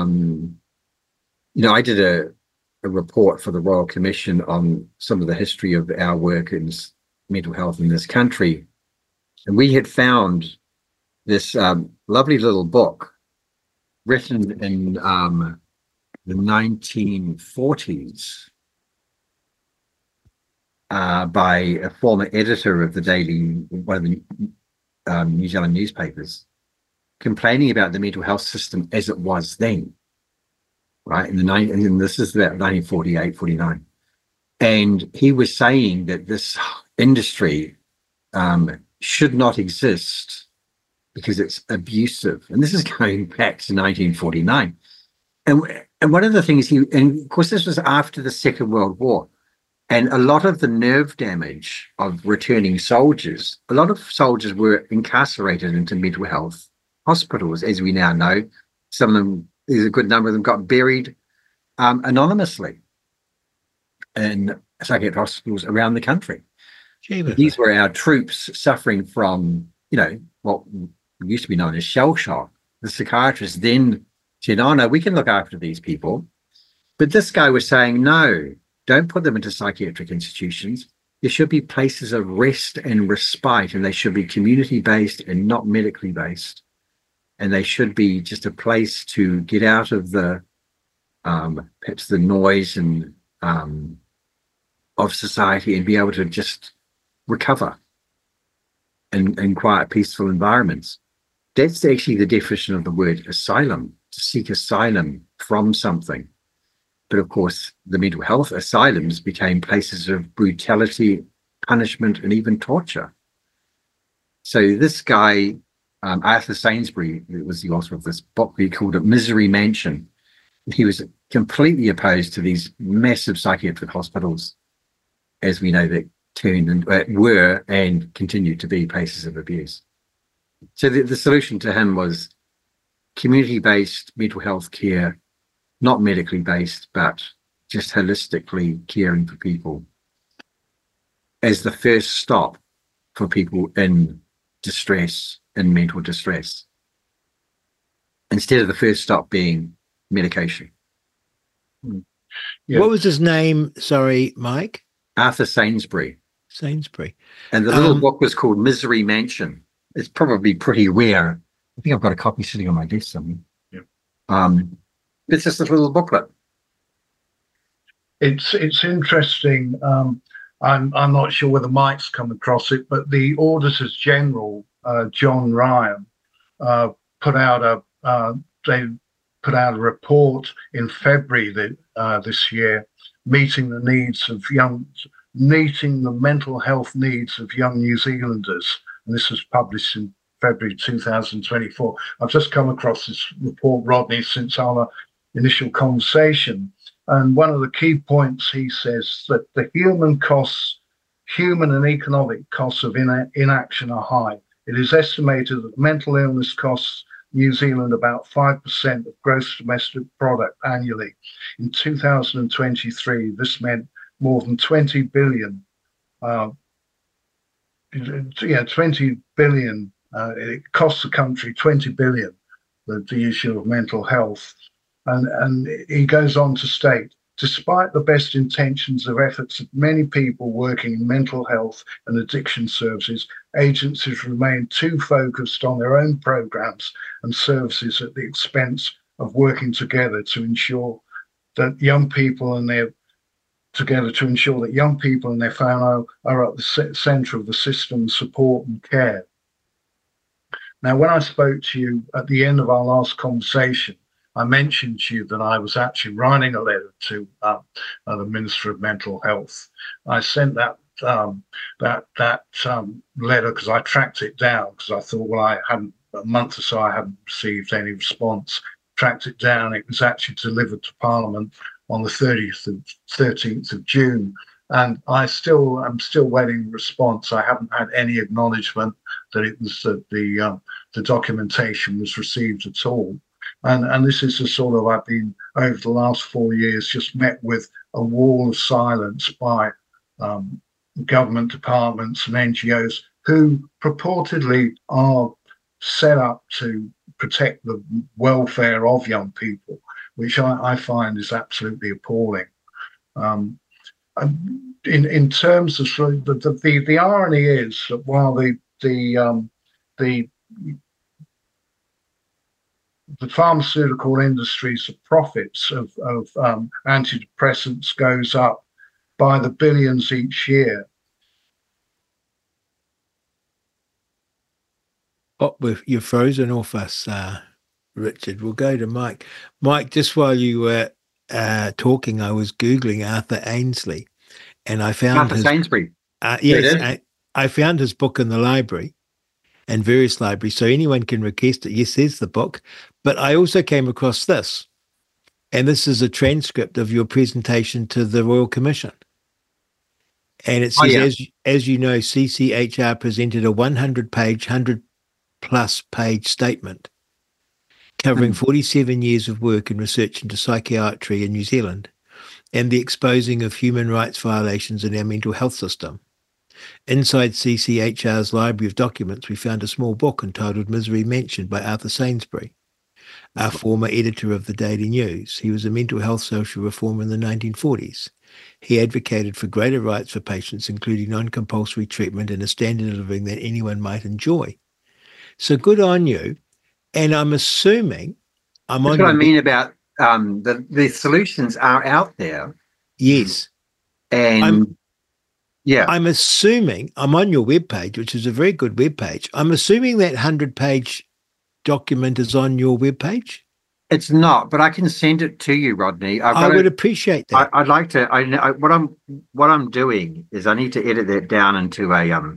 I did a report for the Royal Commission on some of the history of our work in mental health in this country. And we had found this lovely little book written in the 1940s by a former editor of one of the New Zealand newspapers, complaining about the mental health system as it was then. right? And this is about 1948, 49. And he was saying that this industry should not exist because it's abusive. And this is going back to 1949. And one of the things and of course, this was after the Second World War. And a lot of the nerve damage of returning soldiers, a lot of soldiers were incarcerated into mental health hospitals, as we now know. Some of them, there's a good number of them, got buried anonymously in psychiatric hospitals around the country. These were our troops suffering from, what used to be known as shell shock. The psychiatrists then said, oh, no, we can look after these people. But this guy was saying, no, don't put them into psychiatric institutions. There should be places of rest and respite, and they should be community-based and not medically based. And they should be just a place to get out of the, perhaps the noise and of society and be able to just recover in quiet, peaceful environments. That's actually the definition of the word asylum, to seek asylum from something. But of course, the mental health asylums became places of brutality, punishment, and even torture. So this guy, Arthur Sainsbury, who was the author of this book, he called it Misery Mansion. He was completely opposed to these massive psychiatric hospitals, as we know, that were and continue to be places of abuse. So the solution to him was community-based mental health care, not medically based, but just holistically caring for people as the first stop for people in distress, in mental distress, instead of the first stop being medication. Yeah. What was his name? Sorry, Mike? Arthur Sainsbury. Sainsbury. And the little book was called Misery Mansion. It's probably pretty rare. I think I've got a copy sitting on my desk somewhere. Yeah. It's just a little booklet. It's interesting. I'm not sure whether Mike's come across it, but the Auditors General, John Ryan, put out a report in February this year, meeting the mental health needs of young New Zealanders. And this was published in February 2024. I've just come across this report, Rodney, since our initial conversation. And one of the key points, he says that the human and economic costs of inaction are high. It is estimated that mental illness costs New Zealand about 5% of gross domestic product annually. In 2023, this meant more than 20 billion. 20 billion. It costs the country 20 billion, the issue of mental health. And he goes on to state, despite the best intentions of efforts of many people working in mental health and addiction services, agencies remain too focused on their own programs and services at the expense of working together to ensure that young people and their family are at the centre of the system's support and care. Now, when I spoke to you at the end of our last conversation, I mentioned to you that I was actually writing a letter to the Minister of Mental Health. I sent that letter because I tracked it down because I thought, well, a month or so I hadn't received any response. Tracked it down. It was actually delivered to Parliament on the 13th of June. And I'm still waiting response. I haven't had any acknowledgement that it was that the documentation was received at all. And this is the sort of, I've been over the last 4 years just met with a wall of silence by government departments and NGOs who purportedly are set up to protect the welfare of young people, which I find is absolutely appalling. In terms of the irony is that while the pharmaceutical industry's profits of antidepressants goes up by the billions each year. Oh, you're frozen off us. Richard. We'll go to Mike. Mike, just while you were talking, I was Googling Arthur Ainsley, and I found Arthur Sainsbury. yes, I found his book in the library and various libraries, so anyone can request it. Yes, there's the book. But I also came across this, and this is a transcript of your presentation to the Royal Commission. And it says, as you know, CCHR presented a 100-page, 100-plus page statement covering 47 years of work and research into psychiatry in New Zealand and the exposing of human rights violations in our mental health system. Inside CCHR's library of documents, we found a small book entitled Misery Mentioned by Arthur Sainsbury, our former editor of the Daily News. He was a mental health social reformer in the 1940s. He advocated for greater rights for patients, including non-compulsory treatment and a standard of living that anyone might enjoy. So good on you. And I'm assuming That's what I mean about the solutions are out there. Yes. And I'm assuming I'm on your webpage, which is a very good webpage. I'm assuming that 100-page document is on your webpage. It's not, but I can send it to you, Rodney. I would appreciate that. I'd like to. What I'm doing is I need to edit that down into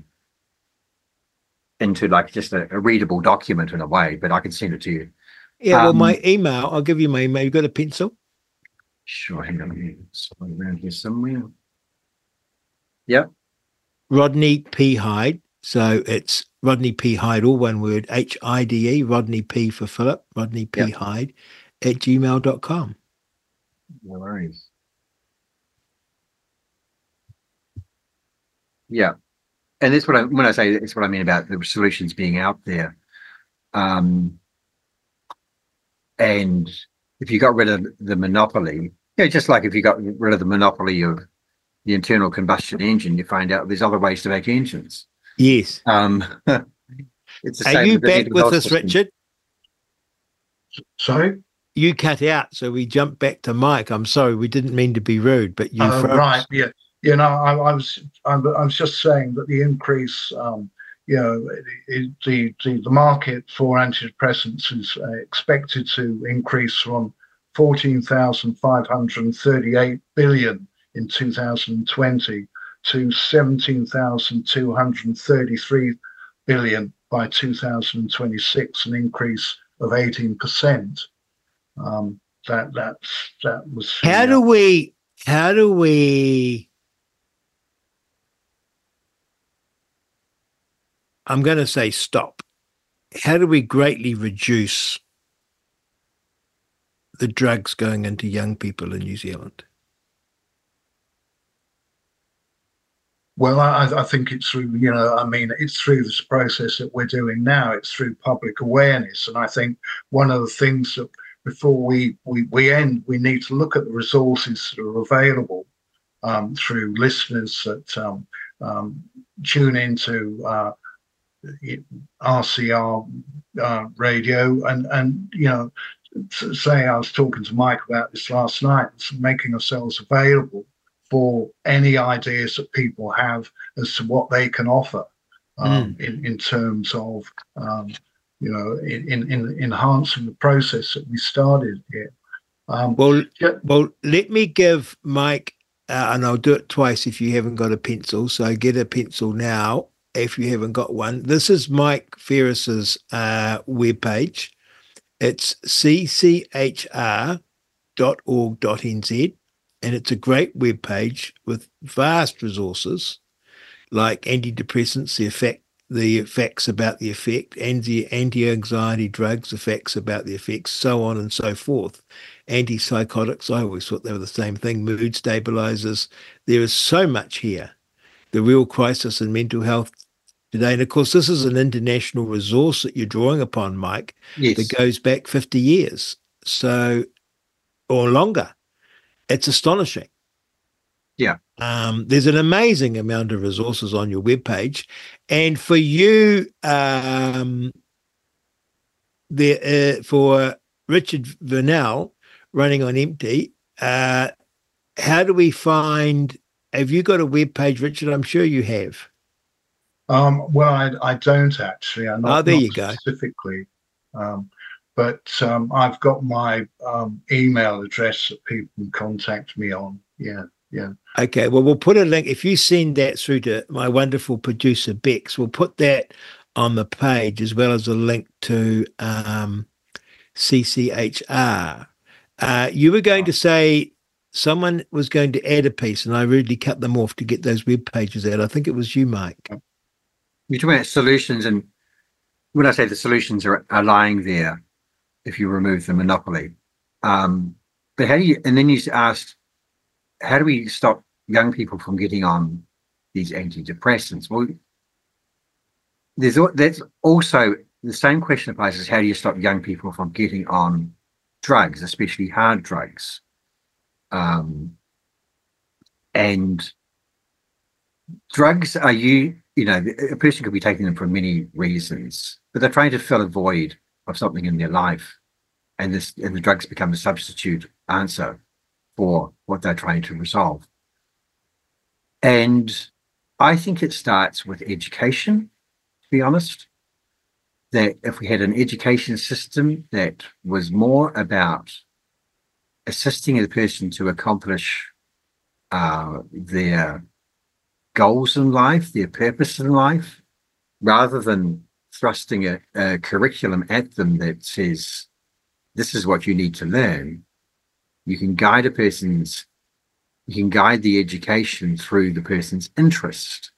like just a readable document in a way, but I can send it to you. Yeah, well, my email. I'll give you my email. You got a pencil? Sure. Hang on. It's around here somewhere. Yep. Rodney P. Hyde. So it's Rodney P. Hyde, all one word, H-I-D-E, Rodney P for Philip, Rodney P. Hyde @gmail.com. No worries. Yeah. And that's what when I say it's what I mean about the solutions being out there. And if you got rid of the monopoly, just like if you got rid of the monopoly of the internal combustion engine, you find out there's other ways to make engines. Yes. It's the Are same you back with us, system. Richard? Sorry? You cut out, so we jumped back to Mike. I'm sorry, we didn't mean to be rude, but you froze. Right, yeah. I was just saying that the increase, the market for antidepressants is expected to increase from 14,538 billion in 2020 to 17,233 billion by 2026, an increase of 18%. That was. How do we? I'm going to say stop. How do we greatly reduce the drugs going into young people in New Zealand? Well, I think it's through, it's through this process that we're doing now. It's through public awareness. And I think one of the things that before we end, we need to look at the resources that are available through listeners that tune into RCR radio. And say I was talking to Mike about this last night, making ourselves available for any ideas that people have as to what they can offer in terms of, in enhancing the process that we started here. Well, let me give Mike, and I'll do it twice if you haven't got a pencil. So get a pencil now if you haven't got one. This is Mike Ferris's webpage. It's cchr.org.nz. And it's a great webpage with vast resources like antidepressants, the facts about the effect, anti-anxiety drugs, the facts about the effects, so on and so forth. Antipsychotics, I always thought they were the same thing, mood stabilizers. There is so much here. The real crisis in mental health today. And of course, this is an international resource that you're drawing upon, Mike, that goes back 50 years, or longer. It's astonishing. Yeah. There's an amazing amount of resources on your webpage. And for you, for Richard Vernell running on empty, how do we find, have you got a webpage, Richard? I'm sure you have. Well, I don't actually. I'm not, there not you go. Specifically. but I've got my email address that people can contact me on. Yeah. Okay, well, we'll put a link. If you send that through to my wonderful producer, Bex, we'll put that on the page as well as a link to CCHR. You were going to say someone was going to add a piece, and I rudely cut them off to get those web pages out. I think it was you, Mike. You're talking about solutions, and when I say the solutions are lying there, if you remove the monopoly. But how do you, and then you asked, how do we stop young people from getting on these antidepressants? Well, that's also the same question applies as how do you stop young people from getting on drugs, especially hard drugs. And drugs are a person could be taking them for many reasons, but they're trying to fill a void of something in their life, and the drugs become a substitute answer for what they're trying to resolve. And I think it starts with education, to be honest, that if we had an education system that was more about assisting a person to accomplish their goals in life, their purpose in life, rather than thrusting a curriculum at them that says, this is what you need to learn. You can guide the education through the person's interest.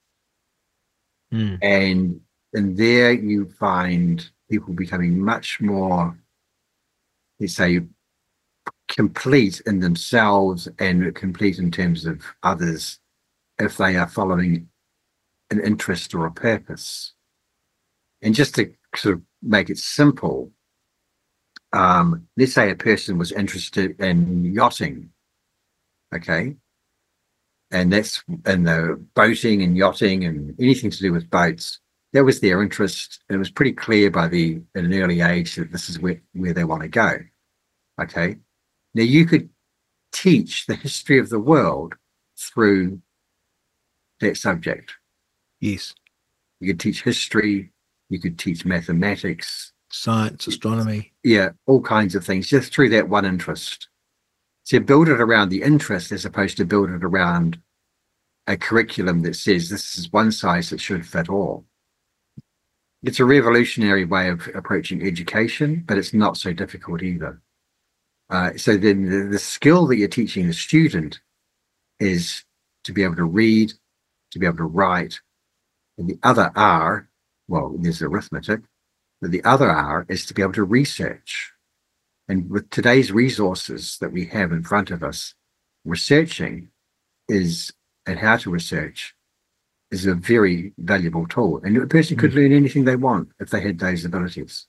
And there you find people becoming much more, let's say, complete in themselves and complete in terms of others if they are following an interest or a purpose. And just to sort of make it simple, let's say a person was interested in yachting, okay? And that's in the boating and yachting and anything to do with boats. That was their interest. And it was pretty clear at an early age that this is where they want to go, okay? Now, you could teach the history of the world through that subject. Yes. You could teach history, you could teach mathematics, science, astronomy. Yeah, all kinds of things, just through that one interest. So build it around the interest as opposed to build it around a curriculum that says this is one size that should fit all. It's a revolutionary way of approaching education, but it's not so difficult either. So then the skill that you're teaching the student is to be able to read, to be able to write. And the other R, well, there's arithmetic, but the other R is to be able to research. And with today's resources that we have in front of us, researching and how to research is a very valuable tool. And a person could learn anything they want if they had those abilities.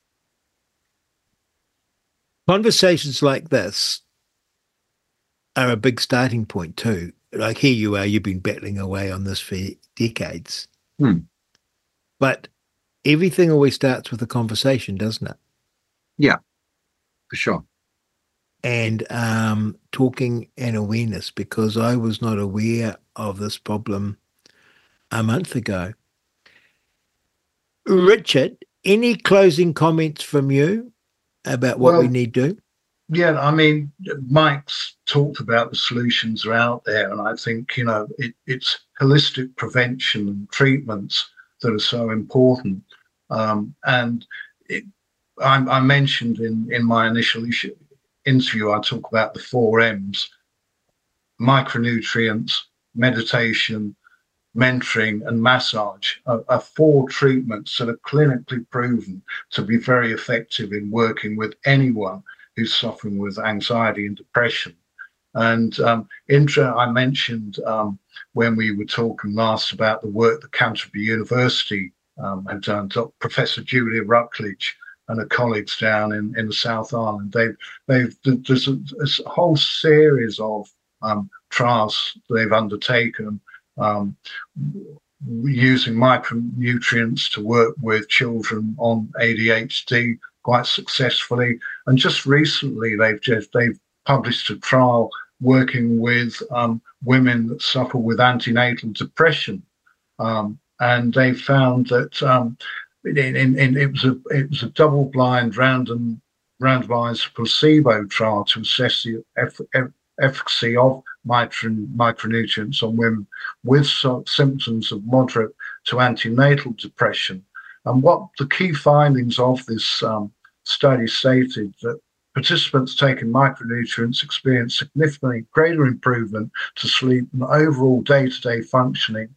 Conversations like this are a big starting point too. Like here you are, you've been battling away on this for decades. But everything always starts with a conversation, doesn't it? Yeah, for sure. And talking and awareness, because I was not aware of this problem a month ago. Richard, any closing comments from you about what we need to do? Yeah, I mean, Mike's talked about the solutions are out there, and I think, it's holistic prevention and treatments that are so important. I mentioned in my initial interview, I talk about the 4 M's: micronutrients, meditation, mentoring, and massage are 4 treatments that are clinically proven to be very effective in working with anyone who's suffering with anxiety and depression. And I mentioned when we were talking last about the work that Canterbury University had done, Professor Julia Rutledge and her colleagues down in the South Island. There's a whole series of trials they've undertaken using micronutrients to work with children on ADHD quite successfully. And just recently, they've published a trial working with women that suffer with antenatal depression, and they found that it was a double-blind, randomized placebo trial to assess the efficacy of micronutrients on women with symptoms of moderate to antenatal depression. And what the key findings of this study stated that participants taking micronutrients experienced significantly greater improvement to sleep and overall day-to-day functioning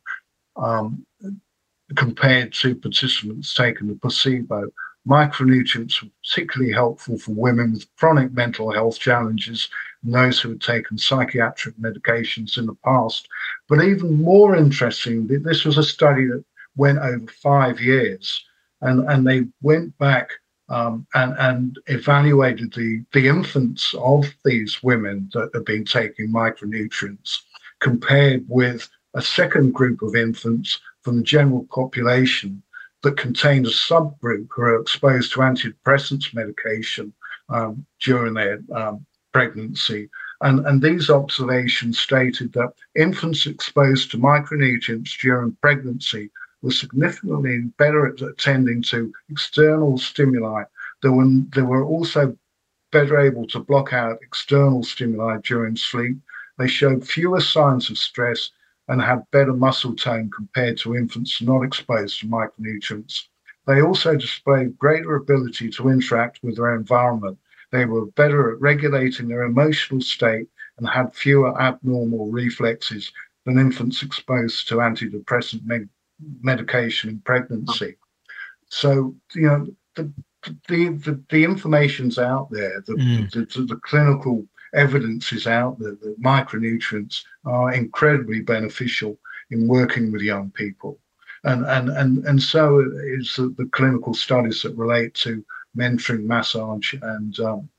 compared to participants taking the placebo. Micronutrients were particularly helpful for women with chronic mental health challenges and those who had taken psychiatric medications in the past. But even more interesting, this was a study that went over 5 years, and they went back and evaluated the infants of these women that had been taking micronutrients compared with a second group of infants from the general population that contained a subgroup who are exposed to antidepressants medication during their pregnancy. And these observations stated that infants exposed to micronutrients during pregnancy were significantly better at attending to external stimuli. They were also better able to block out external stimuli during sleep. They showed fewer signs of stress and had better muscle tone compared to infants not exposed to micronutrients. They also displayed greater ability to interact with their environment. They were better at regulating their emotional state and had fewer abnormal reflexes than infants exposed to antidepressant medication in pregnancy. So, you know, the information's out there, the clinical evidence is out there that micronutrients are incredibly beneficial in working with young people. And so is the clinical studies that relate to mentoring, massage, and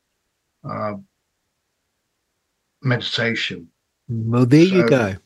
meditation. Well, there you go.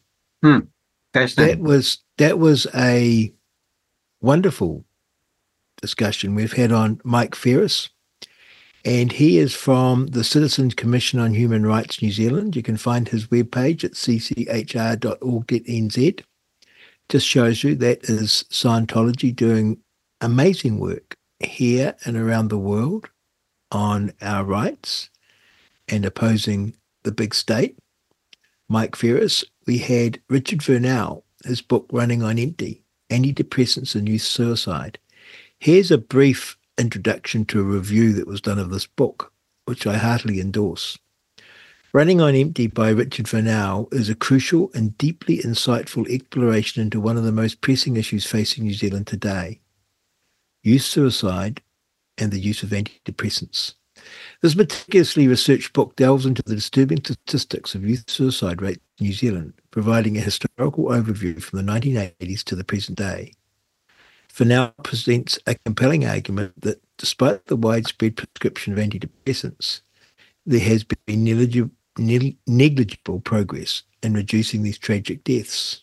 That was a wonderful discussion we've had on Mike Ferris, and he is from the Citizens Commission on Human Rights New Zealand. You can find his webpage at cchr.org.nz. Just shows you that is Scientology doing amazing work here and around the world on our rights and opposing the big state. Mike Ferris. We had Richard Vernal, his book Running on Empty, Antidepressants and Youth Suicide. Here's a brief introduction to a review that was done of this book, which I heartily endorse. Running on Empty by Richard Vernal is a crucial and deeply insightful exploration into one of the most pressing issues facing New Zealand today, youth suicide and the use of antidepressants. This meticulously researched book delves into the disturbing statistics of youth suicide rate in New Zealand, providing a historical overview from the 1980s to the present day. Vernal presents a compelling argument that despite the widespread prescription of antidepressants, there has been negligible progress in reducing these tragic deaths.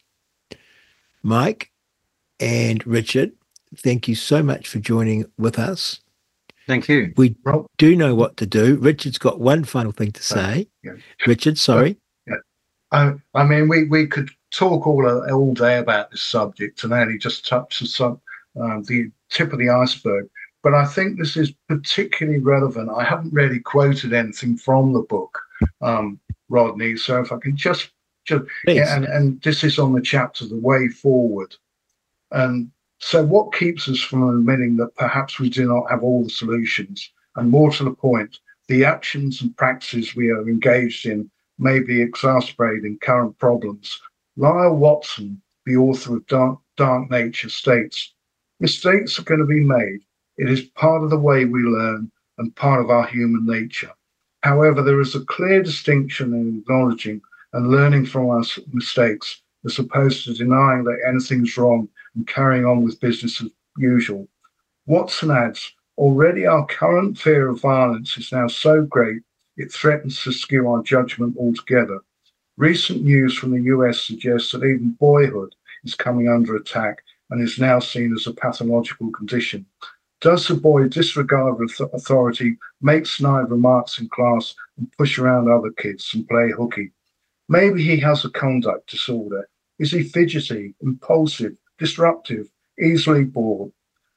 Mike and Richard, thank you so much for joining with us. Thank you. We do know what to do. Richard's got one final thing to say. Yeah. Richard, sorry. I mean, we could talk all day about this subject and only just touch the tip of the iceberg. But I think this is particularly relevant. I haven't really quoted anything from the book, Rodney. So if I can just and this is on the chapter, The Way Forward. And so what keeps us from admitting that perhaps we do not have all the solutions? And more to the point, the actions and practices we are engaged in may be exacerbating current problems. Lyle Watson, the author of Dark Nature, states, mistakes are going to be made. It is part of the way we learn and part of our human nature. However, there is a clear distinction in acknowledging and learning from our mistakes as opposed to denying that anything's wrong and carrying on with business as usual. Watson adds, already our current fear of violence is now so great it threatens to skew our judgment altogether. Recent news from the US suggests that even boyhood is coming under attack and is now seen as a pathological condition. Does the boy disregard authority, make snide remarks in class and push around other kids and play hooky? Maybe he has a conduct disorder. Is he fidgety, impulsive, disruptive, easily bored?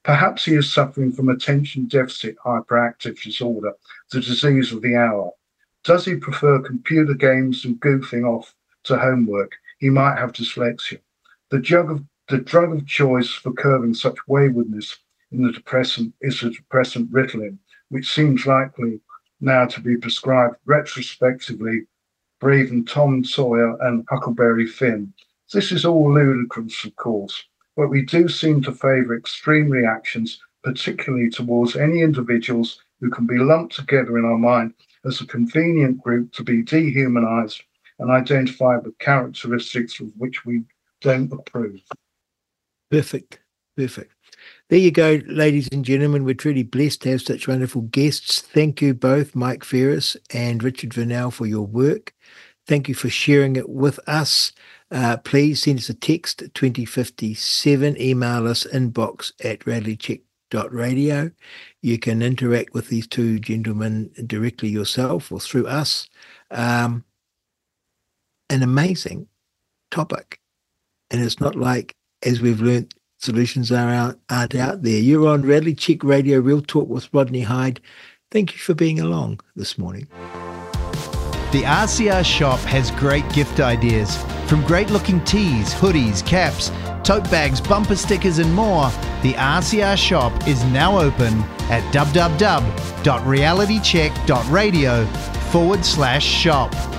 Perhaps he is suffering from attention deficit hyperactive disorder, the disease of the hour. Does he prefer computer games and goofing off to homework? He might have dyslexia. The drug of choice for curbing such waywardness in the depressant is the depressant Ritalin, which seems likely now to be prescribed retrospectively for even Tom Sawyer and Huckleberry Finn. This is all ludicrous, of course, but we do seem to favour extreme reactions, particularly towards any individuals who can be lumped together in our mind as a convenient group to be dehumanised and identified with characteristics of which we don't approve. Perfect. There you go, ladies and gentlemen. We're truly blessed to have such wonderful guests. Thank you both, Mike Ferris and Richard Vernell, for your work. Thank you for sharing it with us. Please send us a text at 2057. Email us inbox@realitycheck.radio. You can interact with these two gentlemen directly yourself or through us. An amazing topic. And it's not like, as we've learned, solutions aren't out there. You're on Reality Check Radio, Real Talk with Rodney Hyde. Thank you for being along this morning. The RCR shop has great gift ideas. From great-looking tees, hoodies, caps, tote bags, bumper stickers and more, the RCR shop is now open at www.realitycheck.radio/shop.